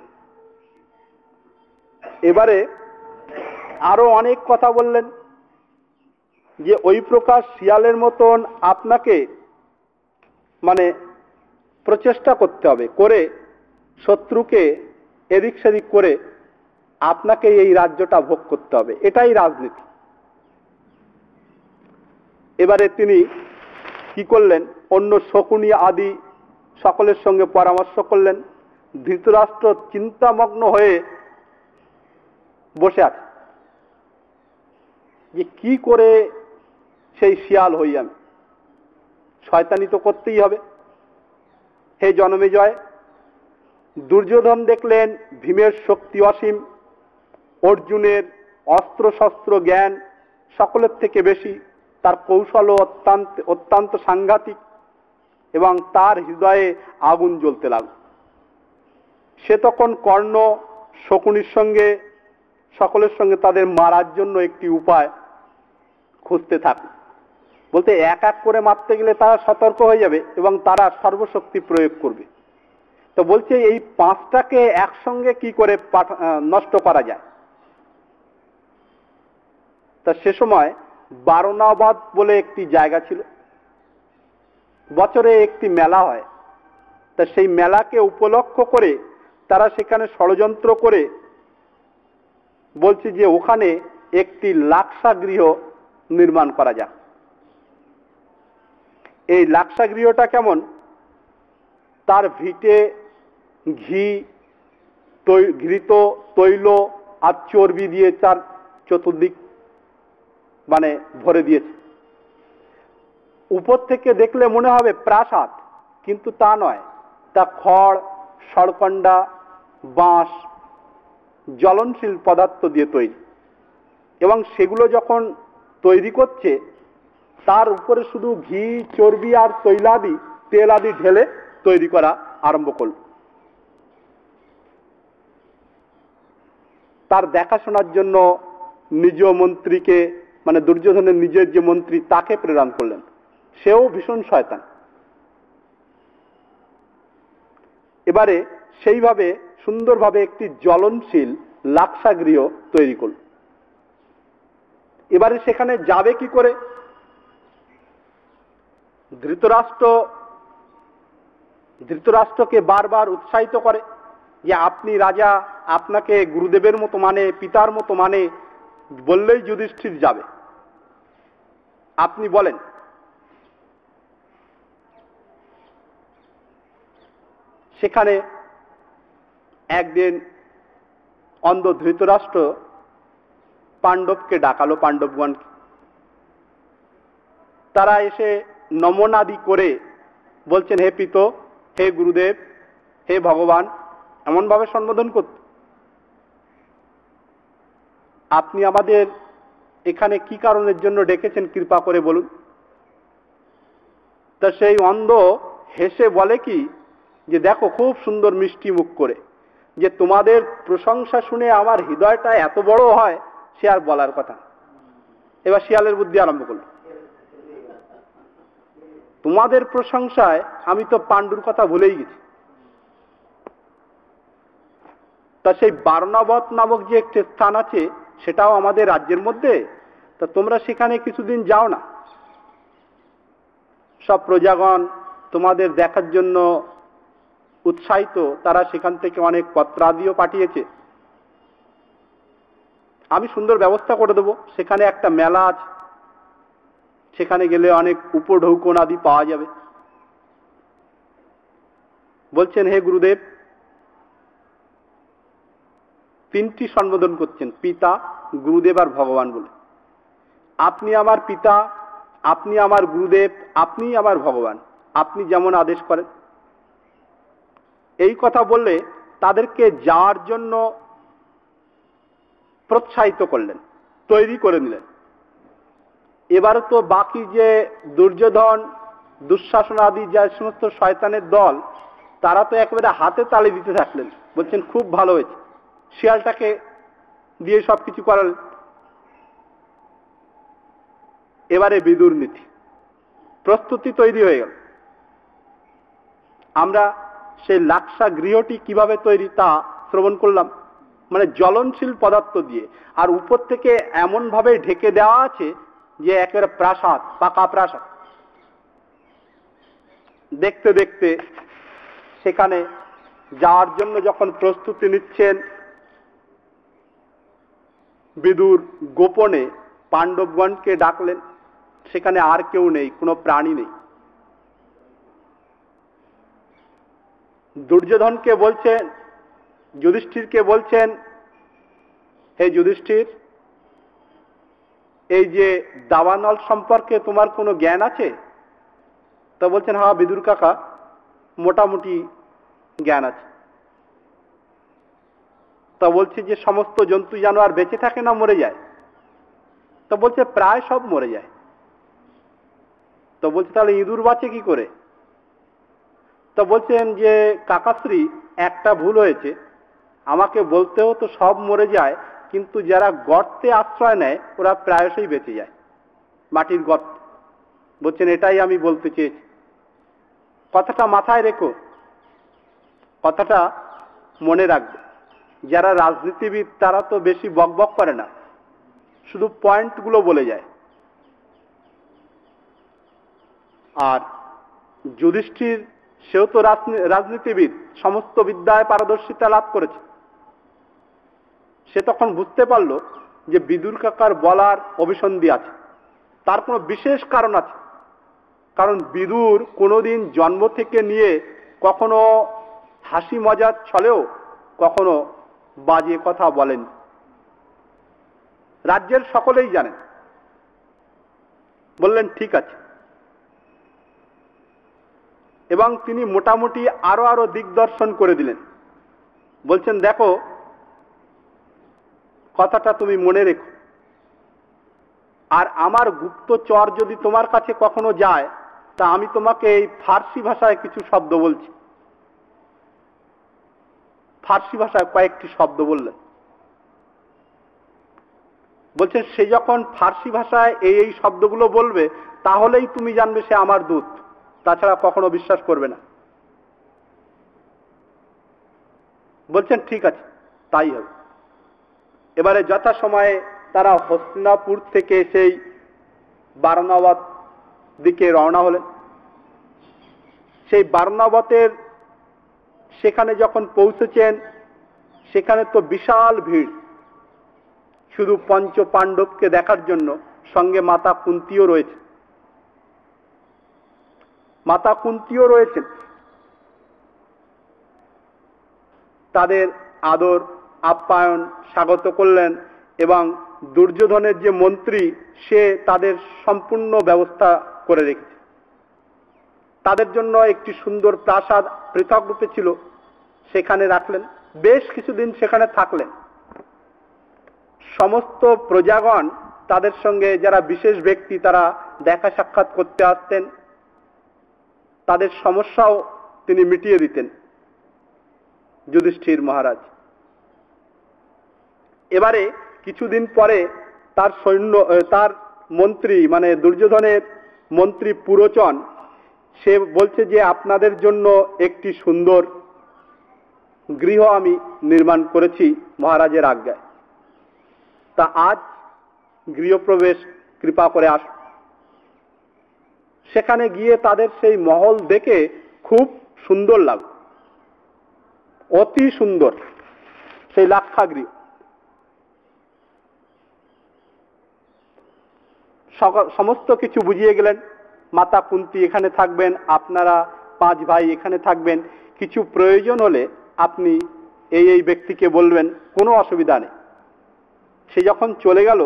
এবারে আরো অনেক কথা বললেন যে ওই প্রকার শিয়ালের মতন আপনাকে মানে প্রচেষ্টা করতে হবে, করে শত্রুকে এদিক সেদিক করে আপনাকে এই রাজ্যটা ভোগ করতে হবে, এটাই রাজনীতি। এবারে তিনি কি করলেন, অন্য শকুনি আদি সকলের সঙ্গে পরামর্শ করলেন। ধৃতরাষ্ট্র চিন্তামগ্ন হয়ে বসে আছে যে কি করে সেই শিয়াল হই আমি, শয়তানি তো করতেই হবে। হে জনমেজয়, দুর্যোধন দেখলেন ভীমের শক্তি অসীম, অর্জুনের অস্ত্র শস্ত্র জ্ঞান সকলের থেকে বেশি, তার কৌশলও অত্যন্ত সাংঘাতিক, এবং তার হৃদয়ে আগুন জ্বলতে লাগল। সে তখন কর্ণ শকুনির সঙ্গে সকলের সঙ্গে তাদের মারার জন্য একটি উপায় খুঁজতে থাকল। বলতে এক এক করে মারতে গেলে তারা সতর্ক হয়ে যাবে এবং তারা সর্বশক্তি প্রয়োগ করবে। তো বলছে এই পাঁচটাকে একসঙ্গে কি করে নষ্ট করা যায়। তা সে সময় বারণাবাদ বলে একটি জায়গা ছিল, বছরে একটি মেলা হয়। তা সেই মেলাকে উপলক্ষ করে তারা সেখানে ষড়যন্ত্র করে বলছে যে ওখানে একটি লাক্ষাগৃহ নির্মাণ করা যাক। এই লাক্ষাগৃহটা কেমন, তার ভিটে ঘি, ঘৃত, তৈল আর চর্বি দিয়ে তার চতুর্দিক মানে ভরে দিয়েছে। উপর থেকে দেখলে মনে হবে প্রাসাদ, কিন্তু তা নয়, তা খড়, সরকন্ডা, বাঁশ, জ্বলনশীল পদার্থ দিয়ে তৈরি। এবং সেগুলো যখন তৈরি করছে তার উপরে শুধু ঘি, চর্বি আর তৈলাদি, তেল আদি ঢেলে তৈরি করা আরম্ভ করল। তার দেখাশোনার জন্য নিজ মন্ত্রীকে, মানে দুর্যোধনের নিজের যে মন্ত্রী তাকে প্রেরণ করলেন, সেও ভীষণ শয়তান। এবারে সেইভাবে সুন্দরভাবে একটি জ্বলনশীল লাক্ষাগৃহ তৈরি করল। এবারে সেখানে যাবে কি করে? ধৃতরাষ্ট্রকে বারবার উৎসাহিত করে যে আপনি রাজা, আপনাকে গুরুদেবের মতো মানে, পিতার মতো মানে, বললেই যুধিষ্ঠির যাবে, আপনি বলেন। সেখানে একদিন অন্ধ ধৃতরাষ্ট্র পাণ্ডবকে ডাকালো, পাণ্ডবগণকে। তারা এসে নমনাদি করে বলছেন, হে পিত, হে গুরুদেব, হে ভগবান, এমন ভাবে সম্বোধন করত। আপনি আমাদের এখানে কি কারণের জন্য ডেকেছেন কৃপা করে বলুন। তা সেই অন্ধ হেসে বলে কি যে দেখো, খুব সুন্দর মিষ্টি মুখ করে, যে তোমাদের প্রশংসা শুনে আমার হৃদয়টা এত বড় হয় সে আর বলার কথা। এবার শিয়ালের বুদ্ধি আরম্ভ করল, তোমাদের প্রশংসায় আমি তো পাণ্ডুর কথা ভুলেই গেছি। তা সেই বারণাবত নামক যে একটি স্থান আছে সেটাও আমাদের রাজ্যের মধ্যে, তা তোমরা সেখানে কিছুদিন যাও না। সব প্রজাগণ তোমাদের দেখার জন্য উৎসাহিত, তারা সেখান থেকে অনেক পত্রাদিও পাঠিয়েছে। আমি সুন্দর ব্যবস্থা করে দেব, সেখানে একটা মেলা আছে, সেখানে গেলে অনেক উপঢৌকন আদি পাওয়া যাবে। বলছেন, হে গুরুদেব, তিনটি সম্বোধন করছেন, পিতা, গুরুদেব আর ভগবান বলে। আপনি আমার পিতা, আপনি আমার গুরুদেব, আপনি আমার ভগবান, আপনি যেমন আদেশ করেন। এই কথা বললে তাদেরকে যাওয়ার জন্য প্রোৎসাহিত করলেন, তৈরি করে নিলেন। এবারে তো বাকি যে দুর্যোধন, দুঃশাসন আদি যে সমস্ত শয়তানের দল, তারা তো একেবারে হাতে তালি দিতে থাকলেন। বলছেন, খুব ভালো হয়েছে, শিয়ালটাকে দিয়ে সবকিছু করালেন। এবারে বিদুর নীতি, প্রস্তুতি তৈরি হয়ে গেল। আমরা সেই লাক্সা গৃহটি কিভাবে তৈরি তা শ্রবণ করলাম, মানে জ্বলনশীল পদার্থ দিয়ে, আর উপর থেকে এমন ভাবে ঢেকে দেওয়া আছে যে একেবারে প্রাসাদ, পাকা প্রাসাদ। দেখতে দেখতে সেখানে যাওয়ার জন্য যখন প্রস্তুতি নিচ্ছেন, বিদুর গোপনে পাণ্ডবগণকে ডাকলেন। সেখানে আর কেউ নেই, কোনো প্রাণী নেই। দুর্যোধনকে বলছেন, যুধিষ্ঠিরকে বলছেন, হে যুধিষ্ঠির, এই যে দাবানল সম্পর্কে তোমার কোনো জ্ঞান আছে? তা বলছেন, হ্যাঁ বিদুর কাকা, মোটামুটি জ্ঞান আছে। তা বলছে যে সমস্ত জন্তু জানোয়ার বেঁচে থাকে না মরে যায়? তো বলছে প্রায় সব মরে যায়। তো বলছে তাহলে ইঁদুর বাঁচে কি করে? তো বলছেন যে কাকাশ্রী, একটা ভুল হয়েছে, আমাকে বলতেও তো সব মরে যায়, কিন্তু যারা গর্তে আশ্রয় নেয় ওরা প্রায়শই বেঁচে যায়, মাটির গর্ত। বলছেন এটাই আমি বলতে চেয়েছি, কথাটা মাথায় রেখো, কথাটা মনে রাখবে। যারা রাজনীতিবিদ তারা তো বেশি বকবক করে না, শুধু পয়েন্টগুলো বলে যায়। আর যুধিষ্ঠির, সেও তো রাজনীতিবিদ, সমস্ত বিদ্যায় পারদর্শিতা লাভ করেছে। সে তখন বুঝতে পারল যে বিদুর কাকার বলার অভিসন্ধি আছে, তার কোনো বিশেষ কারণ আছে। কারণ বিদুর কোনোদিন জন্ম থেকে নিয়ে কখনো হাসি মজার ছলেও কখনো বাজে কথা বলেন, রাজ্যের সকলেই জানেন। বললেন ঠিক আছে, এবং তিনি মোটামুটি আরো দিগদর্শন করে দিলেন। বলছেন দেখো, কথাটা তুমি মনে রেখো, আর আমার গুপ্তচর যদি তোমার কাছে কখনো যায়, তা আমি তোমাকে এই ফার্সি ভাষায় কিছু শব্দ বলছি। ফার্সি ভাষায় কয়েকটি শব্দ বললেন। বলছেন সে যখন ফার্সি ভাষায় এই শব্দগুলো বলবে, তাহলেই তুমি জানবে সে আমার দূত, তাছাড়া কখনো বিশ্বাস করবে না। বলছেন ঠিক আছে, তাই হবে। এবারে যথাসময়ে তারা হস্তিনাপুর থেকে সেই বারনাবত দিকে রওনা হলেন। সেই বারনাবতের সেখানে যখন পৌঁছেছেন, সেখানে তো বিশাল ভিড়, শুধু পঞ্চ পাণ্ডবকে দেখার জন্য। সঙ্গে মাতা কুন্তিও রয়েছে, মাতা কুন্তিও রয়েছেন। তাদের আদর আপ্যায়ন স্বাগত করলেন, এবং দুর্যোধনের যে মন্ত্রী, সে তাদের সম্পূর্ণ ব্যবস্থা করে রেখেছে। তাদের জন্য একটি সুন্দর প্রাসাদ পৃথক রূপে ছিল, সেখানে রাখলেন। বেশ কিছুদিন সেখানে থাকলেন। সমস্ত প্রজাগণ তাদের সঙ্গে, যারা বিশেষ ব্যক্তি, তারা দেখা সাক্ষাৎ করতে আসতেন। তাদের সমস্যাও তিনি মিটিয়ে দিতেন, যুধিষ্ঠির মহারাজ। এবারে কিছুদিন পরে তার সৈন্য, তার মন্ত্রী, মানে দুর্যোধনের মন্ত্রী পুরোচন, সে বলছে যে আপনাদের জন্য একটি সুন্দর গৃহ আমি নির্মাণ করেছি মহারাজের আজ্ঞায়। তা আজ গৃহপ্রবেশ কৃপা করে আস। সেখানে গিয়ে তাদের সেই মহল দেখে খুব সুন্দর লাগলো, অতি সুন্দর সেই লাক্ষাগৃহ। সমস্ত কিছু বুঝিয়ে গেলেন, মাতা কুন্তী এখানে থাকবেন, আপনারা 5 ভাই এখানে থাকবেন, কিছু প্রয়োজন হলে আপনি এই এই ব্যক্তিকে বলবেন, কোনো অসুবিধা নেই। সে যখন চলে গেল,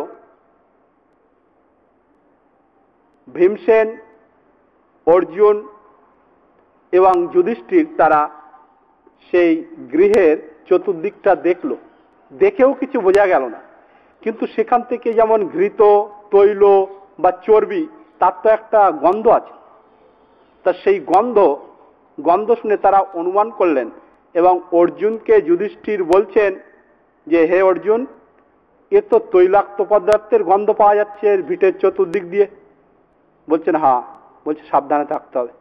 ভীমসেন, অর্জুন এবং যুধিষ্ঠির তারা সেই গৃহের চতুর্দিকটা দেখল, দেখেও কিছু বোঝা গেল না, কিন্তু সেখান থেকে যেমন ঘৃত, তৈল বা চর্বি, তার তো একটা গন্ধ আছে। তা সেই গন্ধ শুনে তারা অনুমান করলেন এবং অর্জুনকে যুধিষ্ঠির বলছেন যে, হে অর্জুন, এ তো তৈলাক্ত পদার্থের গন্ধ পাওয়া যাচ্ছে এর ভিটের চতুর্দিক দিয়ে। বলছেন হ্যাঁ। বলছে সাবধানে থাকতে হবে।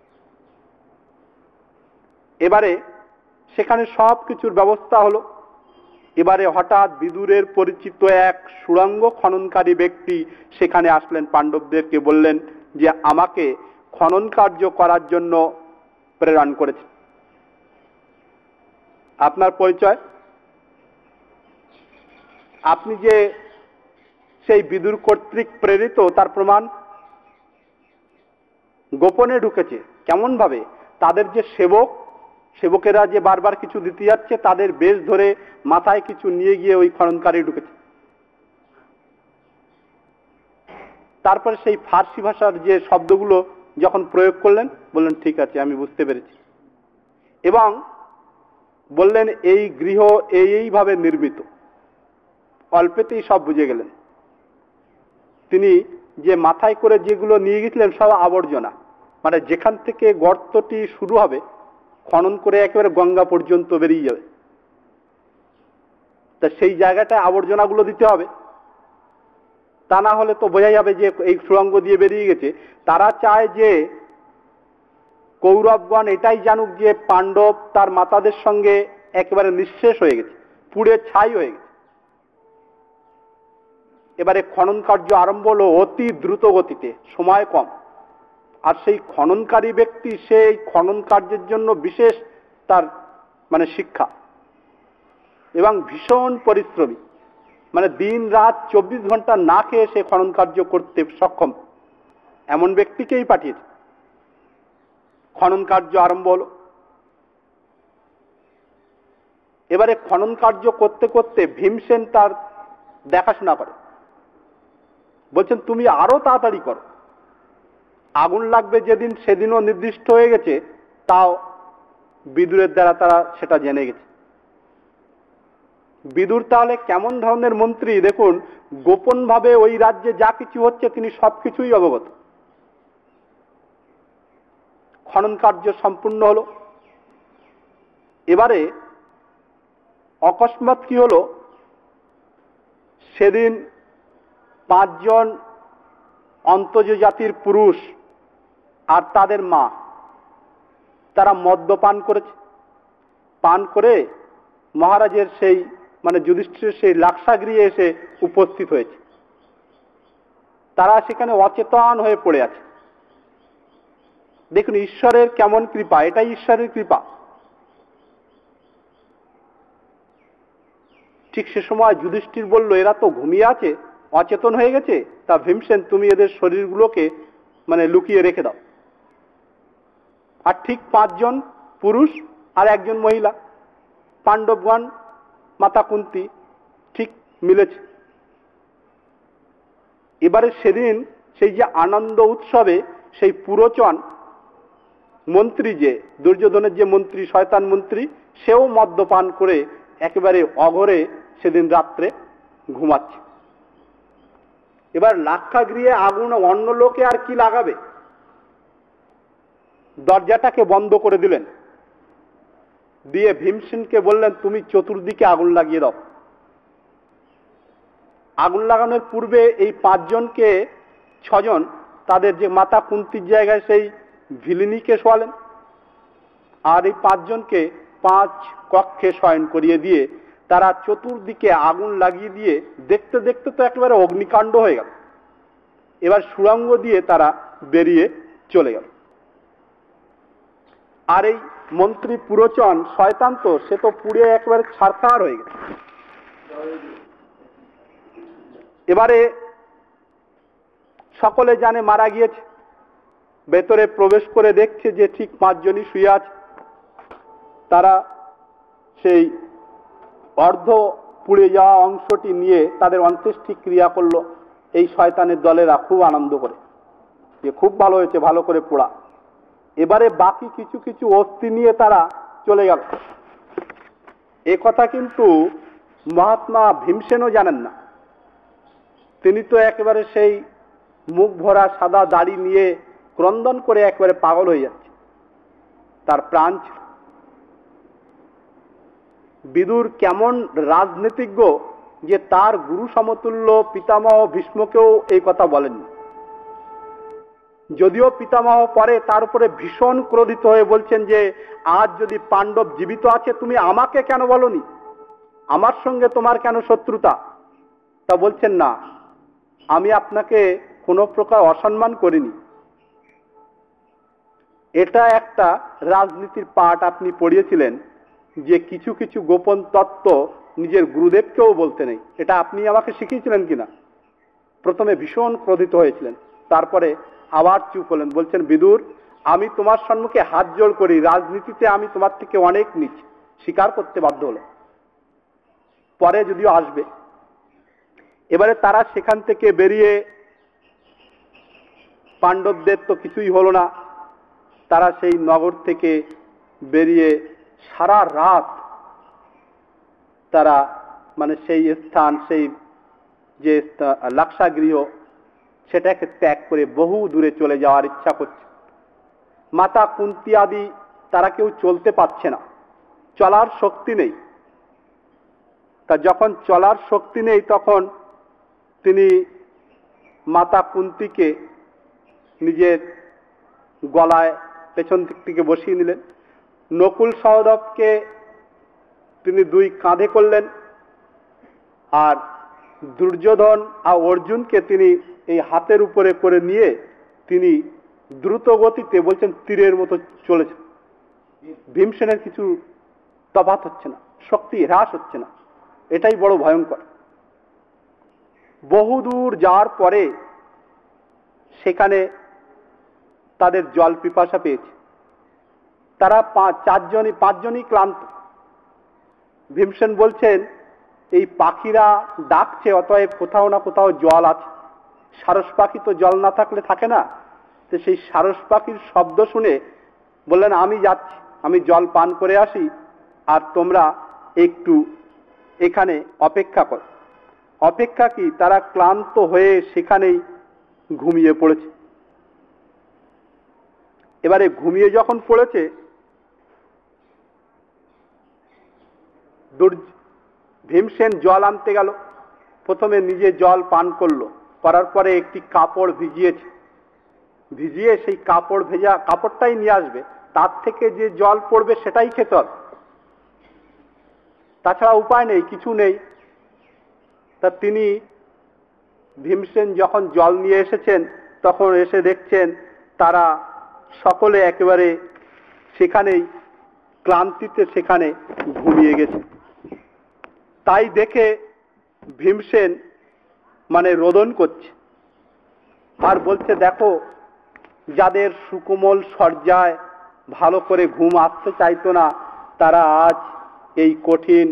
এবারে সেখানে সব কিছুর ব্যবস্থা হলো। এবারে হঠাৎ বিদুরের পরিচিত এক সুড়ঙ্গ খননকারী ব্যক্তি সেখানে আসলেন, পাণ্ডবদেরকে বললেন যে আমাকে খনন কার্য করার জন্য প্রেরণ করেছে। আপনার পরিচয়? আপনি যে সেই বিদুর কর্তৃক প্রেরিত তার প্রমাণ? গোপনে ঢুকেছে। কেমন ভাবে? তাদের যে সেবকেরা যে বারবার কিছু দিতে যাচ্ছে, তাদের বেশ ধরে মাথায় কিছু নিয়ে গিয়ে ওই খননকারী ঢুকেছে। তারপরে সেই ফার্সি ভাষার যে শব্দগুলো যখন প্রয়োগ করলেন, বললেন ঠিক আছে, আমি বুঝতে পেরেছি, এবং বললেন এই গৃহ এইভাবে নির্মিত। অল্পেতেই সব বুঝে গেলেন। তিনি যে মাথায় করে যেগুলো নিয়ে গেছিলেন সব আবর্জনা, মানে যেখান থেকে গর্তটি শুরু হবে খনন করে একেবারে গঙ্গা পর্যন্ত বেরিয়ে যাবে, তা সেই জায়গাটায় আবর্জনাগুলো দিতে হবে, তা না হলে তো বোঝা যাবে যে এই সুড়ঙ্গ দিয়ে বেরিয়ে গেছে। তারা চায় যে কৌরবগণ এটাই জানুক যে পাণ্ডব তার মাতাদের সঙ্গে একেবারে নিঃশেষ হয়ে গেছে, পুড়ে ছাই হয়ে গেছে। এবারে খনন কার্য আরম্ভ হলো অতি দ্রুত গতিতে, সময় কম। আর সেই খননকারী ব্যক্তি সেই খনন কার্যের জন্য বিশেষ তার মানে শিক্ষা, এবং ভীষণ পরিশ্রমী, মানে দিন রাত 24 ঘন্টা না খেয়ে সে খনন কার্য করতে সক্ষম, এমন ব্যক্তিকেই পাঠিয়েছে। খনন কার্য আরম্ভ হলো। এবারে খনন কার্য করতে করতে ভীমসেন তার দেখাশোনা করে, বলছেন তুমি আরো তাড়াতাড়ি করো, আগুন লাগবে যেদিন সেদিনও নির্দিষ্ট হয়ে গেছে, তাও বিদুরের দ্বারা তারা সেটা জেনে গেছে। বিদুর তাহলে কেমন ধরনের মন্ত্রী দেখুন, গোপন ভাবে ওই রাজ্যে যা কিছু হচ্ছে তিনি সবকিছুই অবগত। খনন কার্য সম্পূর্ণ হলো। এবারে অকস্মাৎ কি হলো, সেদিন 5 জন অন্তজ জাতির পুরুষ আর তাদের মা তারা মদ্যপান করেছে। পান করে মহারাজের সেই মানে যুধিষ্ঠিরের সেই লাক্ষাগৃহে এসে উপস্থিত হয়েছে। তারা সেখানে অচেতন হয়ে পড়ে আছে। দেখুন ঈশ্বরের কেমন কৃপা, এটাই ঈশ্বরের কৃপা। ঠিক সে সময় যুধিষ্ঠির বলল, এরা তো ঘুমিয়ে আছে, অচেতন হয়ে গেছে, তা ভীমসেন তুমি এদের শরীরগুলোকে মানে লুকিয়ে রেখে দাও। আর ঠিক 5 জন পুরুষ আর 1 জন মহিলা, পাণ্ডবগণ, মাতা কুন্তী, ঠিক মিলেছে। এবারে সেদিন সেই যে আনন্দ উৎসবে সেই পুরোচন মন্ত্রী, যে দুর্যোধনের যে মন্ত্রী, শয়তান মন্ত্রী, সেও মদ্যপান করে একেবারে অঘরে সেদিন রাত্রে ঘুমাচ্ছে। এবার লাক্ষাগৃহে আগুন অন্য লোকে আর কি লাগাবে, দরজাটাকে বন্ধ করে দিলেন, দিয়ে ভীমসেনকে বললেন তুমি চতুর্দিকে আগুন লাগিয়ে দাও। আগুন লাগানোর পূর্বে এই 5 জনকে 6 জন তাদের যে মাতা কুন্তির জায়গায় সেই ভিলিনীকে শোয়ালেন, আর এই 5 জনকে 5 কক্ষে শয়ন করিয়ে দিয়ে তারা চতুর্দিকে আগুন লাগিয়ে দিয়ে দেখতে দেখতে তো একেবারে অগ্নিকাণ্ড হয়ে গেল। এবার সুড়ঙ্গ দিয়ে তারা বেরিয়ে চলে গেল। আর এই মন্ত্রী পুরোচন শয়তান, তো সে তো পুড়ে একেবারে ছারখার হয়ে গেছে। এবারে সকলে জানে মারা গিয়েছে, ভেতরে প্রবেশ করে দেখছে যে ঠিক 5 জনই শুয়ে আছে। তারা সেই অর্ধ পুড়ে যাওয়া অংশটি নিয়ে তাদের অন্ত্যেষ্টি ক্রিয়া করলো। এই শয়তানের দলেরা খুব আনন্দ করে যে খুব ভালো হয়েছে, ভালো করে পোড়া। এবারে বাকি কিছু কিছু অস্থি নিয়ে তারা চলে গেল। এ কথা কিন্তু মহাত্মা ভীমসেনও জানেন না। তিনি তো একেবারে সেই মুখ ভরা সাদা দাড়ি নিয়ে ক্রন্দন করে একেবারে পাগল হয়ে যাচ্ছে, তার প্রাণ ছিল। বিদুর কেমন রাজনীতিজ্ঞ যে তার গুরু সমতুল্য পিতামহ ভীষ্মকেও এই কথা বলেননি। যদিও পিতামহ পরে তার উপরে ভীষণ ক্রোধিত হয়ে বলছেন যে আজ যদি পাণ্ডব জীবিত আছে তুমি আমাকে কেন বলনি, আমার সঙ্গে তোমার কেন শত্রুতা? তা বলছেন না, আমি আপনাকে কোনো প্রকার অসম্মান করিনি। এটা একটা রাজনীতির পাঠ আপনি পড়িয়েছিলেন যে কিছু কিছু গোপন তত্ত্ব নিজের গুরুদেবকেও বলতে নেই। এটা আপনি আমাকে শিখিয়েছিলেন কিনা? প্রথমে ভীষণ ক্রোধিত হয়েছিলেন, তারপরে আবার চুপ হলেন। বলছেন বিদুর, আমি তোমার সম্মুখে হাত জোড় করি, রাজনীতিতে আমি তোমার থেকে অনেক নিচ, স্বীকার করতে বাধ্য হলো। পরে যদিও আসবে। এবারে তারা সেখান থেকে বেরিয়ে, পাণ্ডবদের তো কিছুই হলো না, তারা সেই নগর থেকে বেরিয়ে সারা রাত তারা মানে সেই স্থান, সেই যে লাক্ষাগৃহ, সেটাকে ত্যাগ করে বহু দূরে চলে যাওয়ার ইচ্ছা করছে। মাতা কুন্তী আদি তারা কেউ চলতে পারছে না, চলার শক্তি নেই। তা যখন চলার শক্তি নেই তখন তিনি মাতা কুন্তীকে নিজের গলায় পেছন দিক থেকে বসিয়ে নিলেন। নকুল সহদেবকে তিনি 2 কাঁধে করলেন, আর দুর্যোধন আর অর্জুনকে তিনি এই হাতের উপরে করে নিয়ে তিনি দ্রুত গতিতে, বলছেন তীরের মতো চলেছে। ভীমসেনের কিছু তফাৎ হচ্ছে না, শক্তি হ্রাস হচ্ছে না। এটাই বড় ভয়ঙ্কর। বহুদূর যাওয়ার পরে সেখানে তাদের জল পিপাসা পেয়েছে। তারা 5 জনই ক্লান্ত। ভীমসেন বলছেন এই পাখিরা ডাকছে, অতএব কোথাও না কোথাও জল আছে। সারস পাখি তো জল না থাকলে থাকে না। তো সেই সারস পাখির শব্দ শুনে বললেন আমি যাচ্ছি, আমি জল পান করে আসি, আর তোমরা একটু এখানে অপেক্ষা কর। অপেক্ষা কি, তারা ক্লান্ত হয়ে সেখানেই ঘুমিয়ে পড়েছে। এবারে ঘুমিয়ে যখন পড়েছে, ভীমসেন জল আনতে গেল। প্রথমে নিজে জল পান করলো, করার পরে একটি কাপড় ভিজিয়েছে, ভিজিয়ে সেই কাপড় ভেজা কাপড়টাই নিয়ে আসবে, তার থেকে যে জল পড়বে সেটাই খেতে হবে, তাছাড়া উপায় নেই, কিছু নেই। তা তিনি ভীমসেন যখন জল নিয়ে এসেছেন তখন এসে দেখছেন তারা সকলে একেবারে সেখানেই ক্লান্তিতে সেখানে ঘুমিয়ে গেছে। তাই দেখে ভীমসেন মানে রোদন করছে আর বলছে দেখো, যাদের সুকোমল শয্যায় ভালো করে ঘুম আসতে চাইতো না, তারা আজ এই কঠিন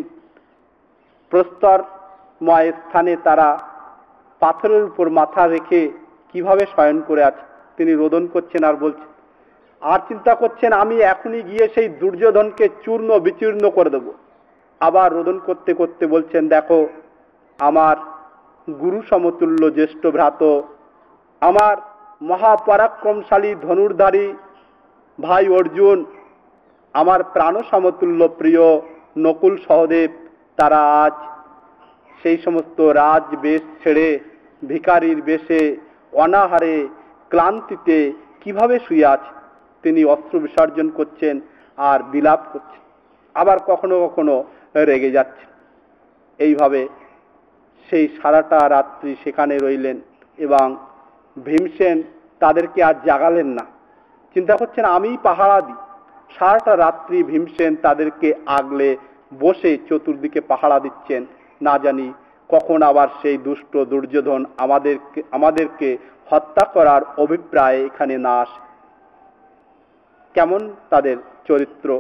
প্রস্তরময় স্থানে তারা পাথরের উপর মাথা রেখে কিভাবে শয়ন করে আছে। তিনি রোদন করছেন আর বলছেন, আর চিন্তা করছেন আমি এখনই গিয়ে সেই দুর্যোধনকে চূর্ণ বিচূর্ণ করে দেব। আবার রোদন করতে করতে বলছেন, দেখো আমার গুরু সমতুল্য জ্যেষ্ঠ ভ্রাত, আমার মহাপরাক্রমশালী ধনুর্ধারী ভাই অর্জুন, আমার প্রাণ সমতুল্য প্রিয় নকুল সহদেব, তারা আজ সেই সমস্ত রাজ বেশ ছেড়ে ভিখারির বেশে অনাহারে ক্লান্তিতে কিভাবে শুয়ে আছে। তিনি অস্ত্র বিসর্জন করছেন আর বিলাপ করছেন, আবার কখনো কখনো রেগে যাচ্ছেন। এইভাবে সেই সারাটা রাত্রি সেখানে রইলেন এবং ভীমসেন তাদেরকে আর জাগালেন না। চিন্তা করছেন আমি পাহারা দিই। সারাটা রাত্রি ভীমসেন তাদেরকে আগলে বসে চতুর্দিকে পাহারা দিচ্ছেন। না জানি কখন আবার সেই দুষ্ট দুর্যোধন আমাদেরকে হত্যা করার অভিপ্রায়ে এখানে না আসে। কেমন তাদের চরিত্র।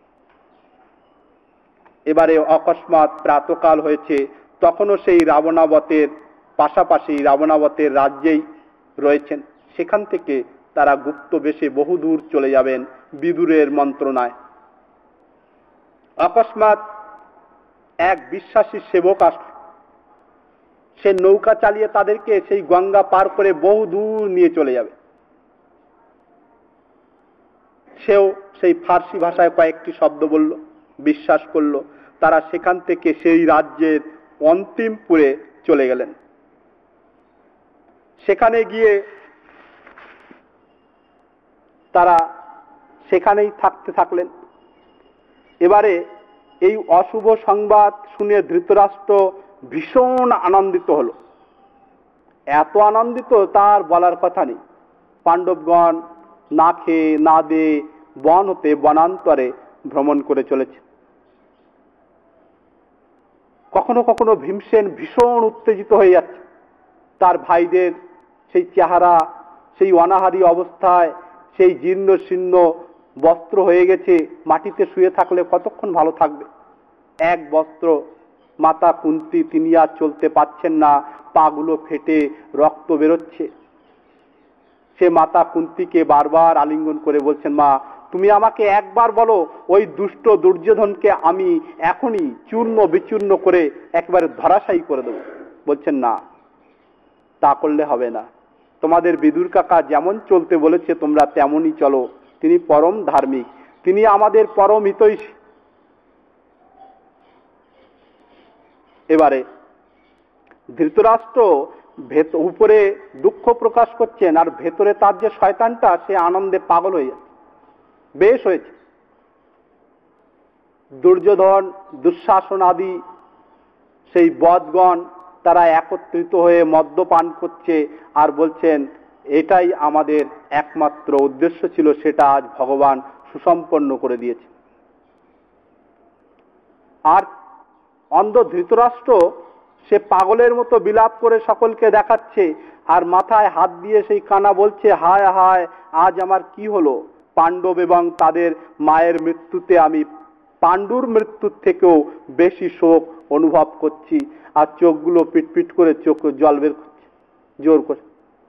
এবারে অকস্মাৎ প্রাতকাল হয়েছে, তখনও সেই রাবণাবতের পাশাপাশি রাবণাবতের রাজ্যেই রয়েছেন। সেখান থেকে তারা গুপ্ত বেশে বহুদূর চলে যাবেন বিদুরের মন্ত্রণায়। অকস্মাৎ এক বিশ্বাসী সেবক আসল। সে নৌকা চালিয়ে তাদেরকে সেই গঙ্গা পার করে বহু দূর নিয়ে চলে যাবে। সেও সেই ফার্সি ভাষায় কয়েকটি শব্দ বলল, বিশ্বাস করল। তারা সেখান থেকে সেই রাজ্যের অন্তিমপুরে চলে গেলেন। সেখানে গিয়ে তারা সেখানেই থাকতে থাকলেন। এবারে এই অশুভ সংবাদ শুনে ধৃতরাষ্ট্র ভীষণ আনন্দিত হল। এত আনন্দিত তার বলার কথা নেই। পাণ্ডবগণ না খেয়ে না দিয়ে বন হতে বনান্তরে ভ্রমণ করে চলেছে। কখনো কখনো ভীমসেন ভীষণ উত্তেজিত হয়ে যাচ্ছে। তার ভাইদের সেই চেহারা, সেই অনাহারী অবস্থায়, সেই জীর্ণ শীর্ণ বস্ত্র হয়ে গেছে, মাটিতে শুয়ে থাকলে কতক্ষণ ভালো থাকবে। এক বস্ত্র। মাতা কুন্তী তিনি আর চলতে পারছেন না, পাগুলো ফেটে রক্ত বেরোচ্ছে। সে মাতা কুন্তীকে বারবার আলিঙ্গন করে বলছেন, মা তুমি আমাকে একবার বলো, ওই দুষ্ট দুর্যোধনকে আমি এখনই চূর্ণ বিচূর্ণ করে একেবারে ধরাশায়ী করে দেব। বলছেন না, তা করলে হবে না। তোমাদের বিদুর কাকা যেমন চলতে বলেছে তোমরা তেমনই চলো। তিনি পরম ধার্মিক, তিনি আমাদের পরম হিতৈষী। এবারে ধৃতরাষ্ট্র উপরে দুঃখ প্রকাশ করছেন, আর ভেতরে তার যে শয়তানটা সে আনন্দে পাগল হয়ে যাচ্ছে। বেশ হয়েছে। দুর্যোধন, দুঃশাসন আদি সেই বদগণ তারা একত্রিত হয়ে মদ্যপান করছে আর বলছেন এটাই আমাদের একমাত্র উদ্দেশ্য ছিল, সেটা আজ ভগবান সুসম্পন্ন করে দিয়েছে। আর অন্ধ ধৃতরাষ্ট্র সে পাগলের মতো বিলাপ করে সকলকে দেখাচ্ছে, আর মাথায় হাত দিয়ে সেই কানা বলছে, হায় হায় আজ আমার কি হলো। পাণ্ডব এবং তাদের মায়ের মৃত্যুতে আমি পাণ্ডুর মৃত্যুর থেকেও বেশি শোক অনুভব করছি। আর চোখগুলো পিটপিট করে চোখ জল বের করছে জোর করে।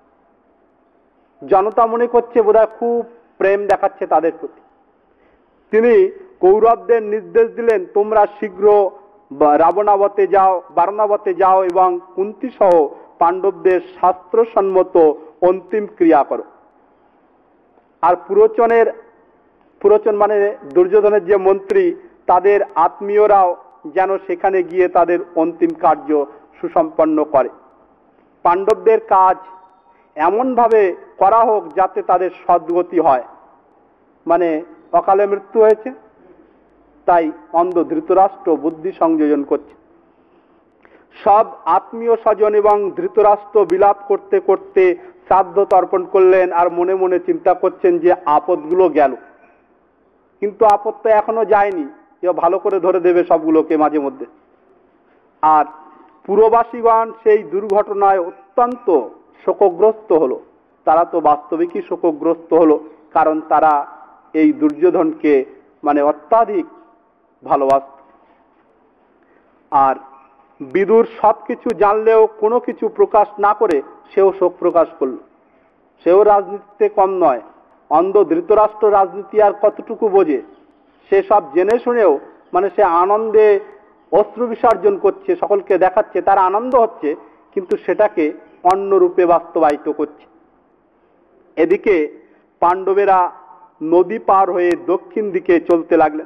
জনতা মনে করছে বোধহয় খুব প্রেম দেখাচ্ছে তাদের প্রতি। তিনি কৌরবদের নির্দেশ দিলেন, তোমরা শীঘ্র বারণাবতে যাও এবং কুন্তী সহ পাণ্ডবদের শাস্ত্রসম্মত অন্তিম ক্রিয়া করো। আর পুরোচন মানে দুর্যোধনের যে মন্ত্রী, তাদের আত্মীয়রাও যেন সেখানে গিয়ে তাদের অন্তিম কার্য সুসম্পন্ন করে। পাণ্ডবদের কাজ এমন ভাবে করা হোক যাতে তাদের সদ্গতি হয়। মানে অকালে মৃত্যু হয়েছে, তাই অন্ধ ধৃতরাষ্ট্র বুদ্ধি সংযোজন করছে। সব আত্মীয় স্বজন এবং ধৃতরাষ্ট্র বিলাপ করতে করতে শ্রাদ্ধ তর্পণ করলেন, আর মনে মনে চিন্তা করছেন যে আপদগুলো গেল, কিন্তু আপদ তো এখনো যায়নি, কেউ ভালো করে ধরে দেবে সবগুলোকে মাঝে মধ্যে। আর পুরবাসীগণ সেই দুর্ঘটনায় অত্যন্ত শোকগ্রস্ত হলো। তারা তো বাস্তবিকই শোকগ্রস্ত হলো, কারণ তারা এই দুর্যোধনকে মানে অত্যাধিক ভালোবাসত। আর বিদুর সবকিছু জানলেও কোনো কিছু প্রকাশ না করে সেও শোক প্রকাশ করল। সেও রাজনীতিতে কম নয়। অন্ধ ধৃতরাষ্ট্র রাজনীতি আর কতটুকু বোঝে, সে সব জেনে শুনেও মানে সে আনন্দে অশ্রু বিসর্জন করছে, সকলকে দেখাচ্ছে তার আনন্দ হচ্ছে, কিন্তু সেটাকে অন্য রূপে বাস্তবায়িত করছে। এদিকে পাণ্ডবেরা নদী পার হয়ে দক্ষিণ দিকে চলতে লাগলেন।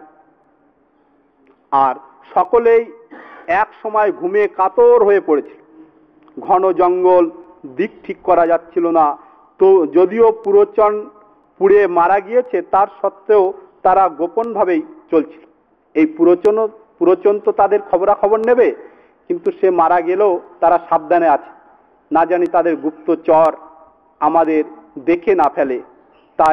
আর সকলেই এক সময় ঘুমে কাতর হয়ে পড়েছিল। ঘন জঙ্গল, দিক ঠিক করা যাচ্ছিল না। তো যদিও পুরোচন পুড়ে মারা গিয়েছে, তার সত্ত্বেও তারা গোপন ভাবেই চলছিল। এই পুরোচন তো তাদের খবরাখবর নেবে, কিন্তু সে মারা গেলেও তারা সাবধানে আছে, না জানি তাদের গুপ্তচর আমাদের দেখে না ফেলে। তাই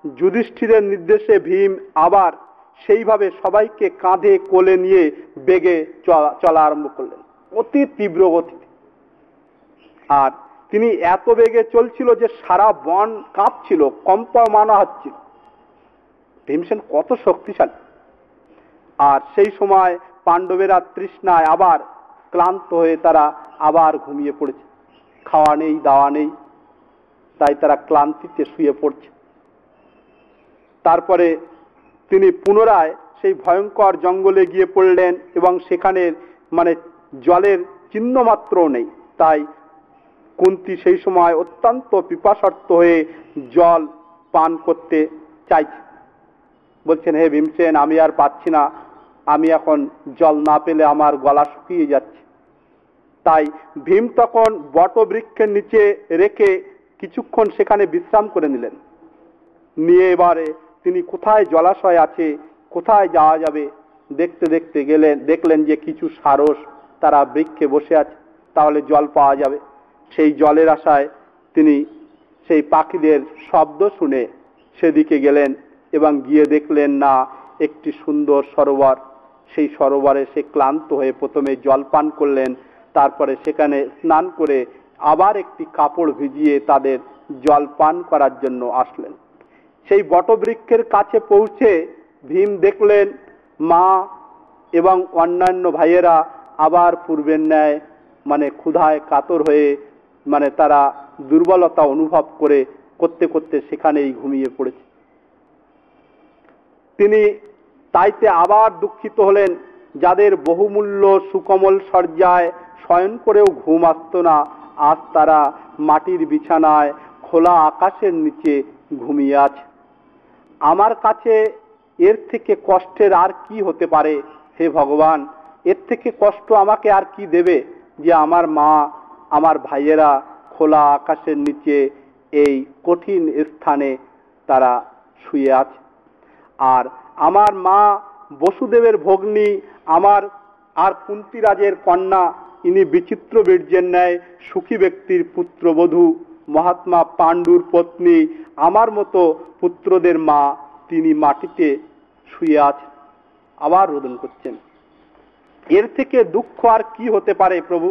যুধিষ্ঠিরের নির্দেশে ভীম আবার সেইভাবে সবাইকে কাঁধে কোলে নিয়ে বেগে চলা আরম্ভ করলেন, অতি তীব্র গতিতে। আর তিনি এত বেগে চলছিল যে সারা বন কাঁপছিল, কম্পমান হচ্ছিল। ভীমসেন কত শক্তিশালী! আর সেই সময় পাণ্ডবেরা তৃষ্ণায় আবার ক্লান্ত হয়ে তারা আবার ঘুমিয়ে পড়েছে। খাওয়া নেই, দাওয়া নেই, তাই তারা ক্লান্তিতে শুয়ে পড়ছে। তারপরে তিনি পুনরায় সেই ভয়ঙ্কর জঙ্গলে গিয়ে পড়লেন এবং সেখানে জলের চিহ্ন মাত্র নেই। তাই কুন্তী সেই সময় অত্যন্ত পিপাসার্ত হয়ে জল পান করতে চাইছে। বলছেন, হে ভীমসেন, আমি আর পাচ্ছি না, আমি এখন জল না পেলে আমার গলা শুকিয়ে যাচ্ছে। তাই ভীম তখন বটবৃক্ষের নিচে রেখে কিছুক্ষণ সেখানে বিশ্রাম করে নিলেন। নিয়ে এবারে তিনি কোথায় জলাশয় আছে, কোথায় যাওয়া যাবে দেখতে দেখতে দেখলেন যে কিছু সারস তারা বৃক্ষে বসে আছে, তাহলে জল পাওয়া যাবে। সেই জলের আশায় তিনি সেই পাখিদের শব্দ শুনে সেদিকে গেলেন এবং গিয়ে দেখলেন না একটি সুন্দর সরোবর। সেই সরোবরে সে ক্লান্ত হয়ে প্রথমে জল পান করলেন, তারপরে সেখানে স্নান করে আবার একটি কাপড় ভিজিয়ে তাদের জল পান করার জন্য আসলেন। সেই বটবৃক্ষের কাছে পৌঁছে ভীম দেখলেন মা এবং অন্যান্য ভাইয়েরা আবার পূর্বের ন্যায় ক্ষুধায় কাতর হয়ে তারা দুর্বলতা অনুভব করতে করতে সেখানেই ঘুমিয়ে পড়েছে। তিনি তাইতে আবার দুঃখিত হলেন, যাদের বহুমূল্য সুকোমল শয্যায় শয়ন করেও ঘুম আসত না, আজ তারা মাটির বিছানায় খোলা আকাশের নিচে ঘুমিয়ে আছে। আমার কাছে এর থেকে কষ্টের আর কি হতে পারে? হে ভগবান, এর থেকে কষ্ট আমাকে আর কি দেবে যে আমার মা, আমার ভাইয়েরা খোলা আকাশের নিচে এই কঠিন স্থানে তারা শুয়ে আছে। আর আমার মা বসুদেবের ভগ্নী, আমার আর কুন্তিরাজের কন্যা, ইনি বিচিত্র বীর্যের ন্যায় সুখী ব্যক্তির পুত্রবধূ, মহাত্মা পাণ্ডুর পত্নী, আমার মতো পুত্রদের মা, তিনি মাটিতে শুয়ে আছেন, আবার রোদন করছেন। এর থেকে দুঃখ আর কি হতে পারে প্রভু?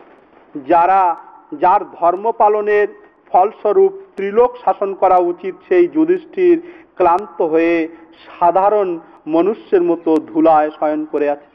যার ধর্ম পালনের ফলস্বরূপ ত্রিলোক শাসন করা উচিত, সেই যুধিষ্ঠির ক্লান্ত হয়ে সাধারণ মনুষ্যের মতো ধুলায় শয়ন করে আছে।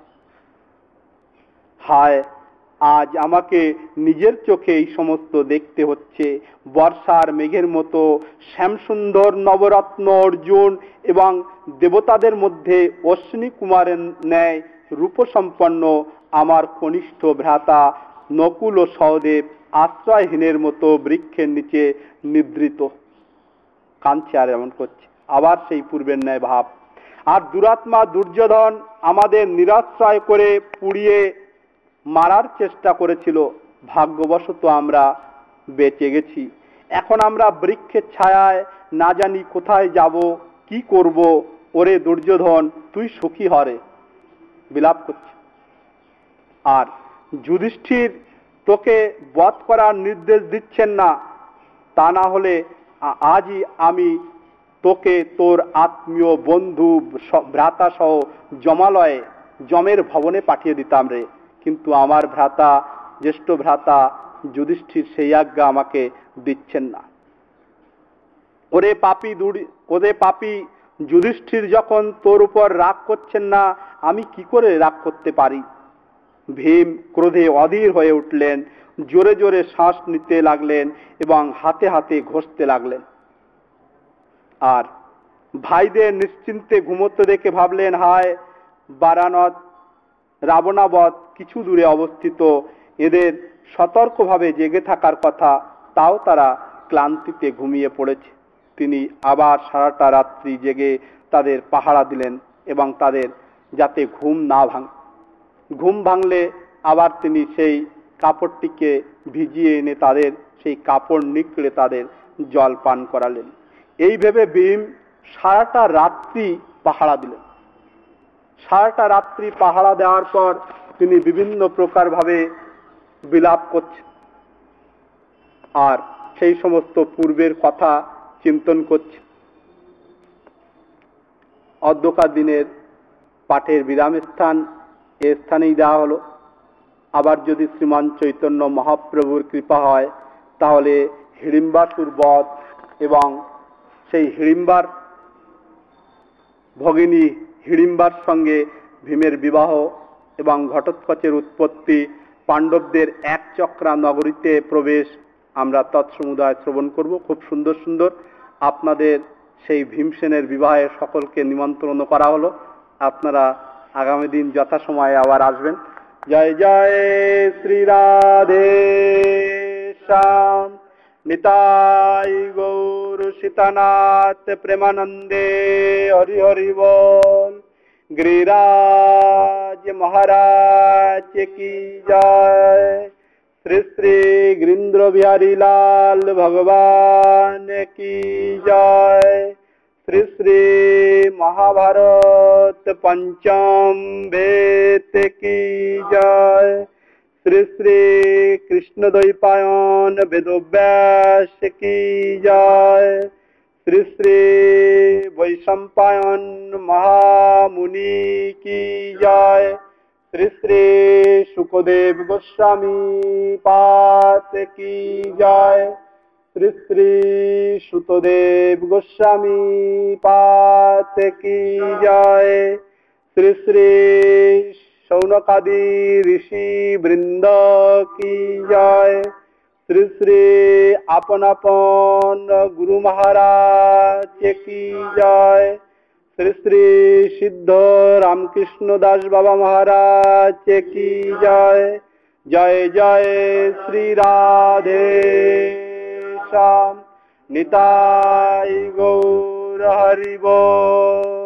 হায়, আজ আমাকে নিজের চোখে এই সমস্ত দেখতে হচ্ছে। বর্ষার মেঘের মতো শ্যামসুন্দর নবরত্ন অর্জুন এবং দেবতাদের মধ্যে অশ্বিনী কুমারের ন্যায় রূপসম্পন্ন আমার কনিষ্ঠ ভ্রাতা নকুল ও সহদেব আশ্রয়হীনের মতো বৃক্ষের নিচে নিদ্রিত কাঁদছে আর এমন করছে। আবার সেই পূর্বের ন্যায় ভাব। আর দুরাত্মা দুর্যোধন আমাদের নিরাশ্রয় করে পুড়িয়ে মারার চেষ্টা করেছিল, ভাগ্যবশত আমরা বেঁচে গেছি। এখন আমরা বৃক্ষের ছায়ায় না জানি কোথায় যাব, কি করব। ওরে দুর্যোধন, তুই সুখী হরে, বিলাপ করছে। আর যুধিষ্ঠির তোকে বধ করার নির্দেশ দিচ্ছেন না, তা না হলে আজই আমি তোকে তোর আত্মীয় বন্ধু ভ্রাতা সহ জমালয়ে জমের ভবনে পাঠিয়ে দিতাম রে। কিন্তু আমার ভ্রাতা, জ্যেষ্ঠ ভ্রাতা যুধিষ্ঠির সেই আজ্ঞা আমাকে দিচ্ছেন না। ওরে পাপী যুধিষ্ঠির যখন তোর উপর রাগ করছেন না, আমি কি করে রাগ করতে পারি? ভীম ক্রোধে অধীর হয়ে উঠলেন, জোরে জোরে শ্বাস নিতে লাগলেন এবং হাতে হাতে ঘষতে লাগলেন। আর ভাইদের নিশ্চিন্তে ঘুমোতে দেখে ভাবলেন, হায়, বারানদ রাবণাবধ কিছু দূরে অবস্থিত, এদের সতর্কভাবে জেগে থাকার কথা, তাও তারা ক্লান্তিতে ঘুমিয়ে পড়েছে। তিনি আবার সারাটা রাত্রি জেগে তাদের পাহারা দিলেন এবং তাদের যাতে ঘুম না ভাঙে। ঘুম ভাঙলে আবার তিনি সেই কাপড়টিকে ভিজিয়ে এনে তাদের সেই কাপড় নিকড়ে তাদের জল পান করালেন। এই ভেবে ভীম সারাটা রাত্রি পাহারা দিলেন। সারাটা রাত্রি পাহারা দেওয়ার পর তিনি বিভিন্ন প্রকার ভাবে বিলাপ করছেন আর সেই সমস্ত পূর্বের কথা চিন্তন করছেন। অধ্যকার দিনের পাঠের বিরাম স্থান এ স্থানেই দেওয়া হলো। আবার যদি শ্রীমান চৈতন্য মহাপ্রভুর কৃপা হয় তাহলে হিড়িম্বাসুর বধ এবং সেই হিড়িম্বার ভগিনী হিড়িম্বার সঙ্গে ভীমের বিবাহ এবং ঘটোৎকচের উৎপত্তি, পাণ্ডবদের এক চক্রা নগরীতে প্রবেশ, আমরা তৎসমুদায় শ্রবণ করব। খুব সুন্দর সুন্দর আপনাদের সেই ভীমসেনের বিবাহে সকলকে নিমন্ত্রণ করা হলো। আপনারা আগামী দিন যথাসময়ে আবার আসবেন। জয় জয় শ্রী রাধে শ্যাম, নিতাই গৌর সীতানাথ প্রেমানন্দে, হরি হরি বল। गिरिराज महाराज की जय। श्री श्री गिरीन्द्र बिहारी लाल भगवान की जय। श्री श्री महाभारत पंचम वेद की जय। श्री श्री कृष्ण द्वैपायन वेदव्यास की जय। श्री श्री वैशंपायन महामुनि की जय। श्री श्री सुखदेव गोस्वामी पाद की जय। श्री श्री सुतदेव गोस्वामी पाद की जय। श्री श्री शौनकादि ऋषि वृंद की जय। श्री श्री आपन आपन गुरु महाराज की जय। श्री श्री सिद्ध रामकृष्ण दास बाबा महाराज की जय। जय जय श्री राधे श्याम, निताई गौर हरि बोल।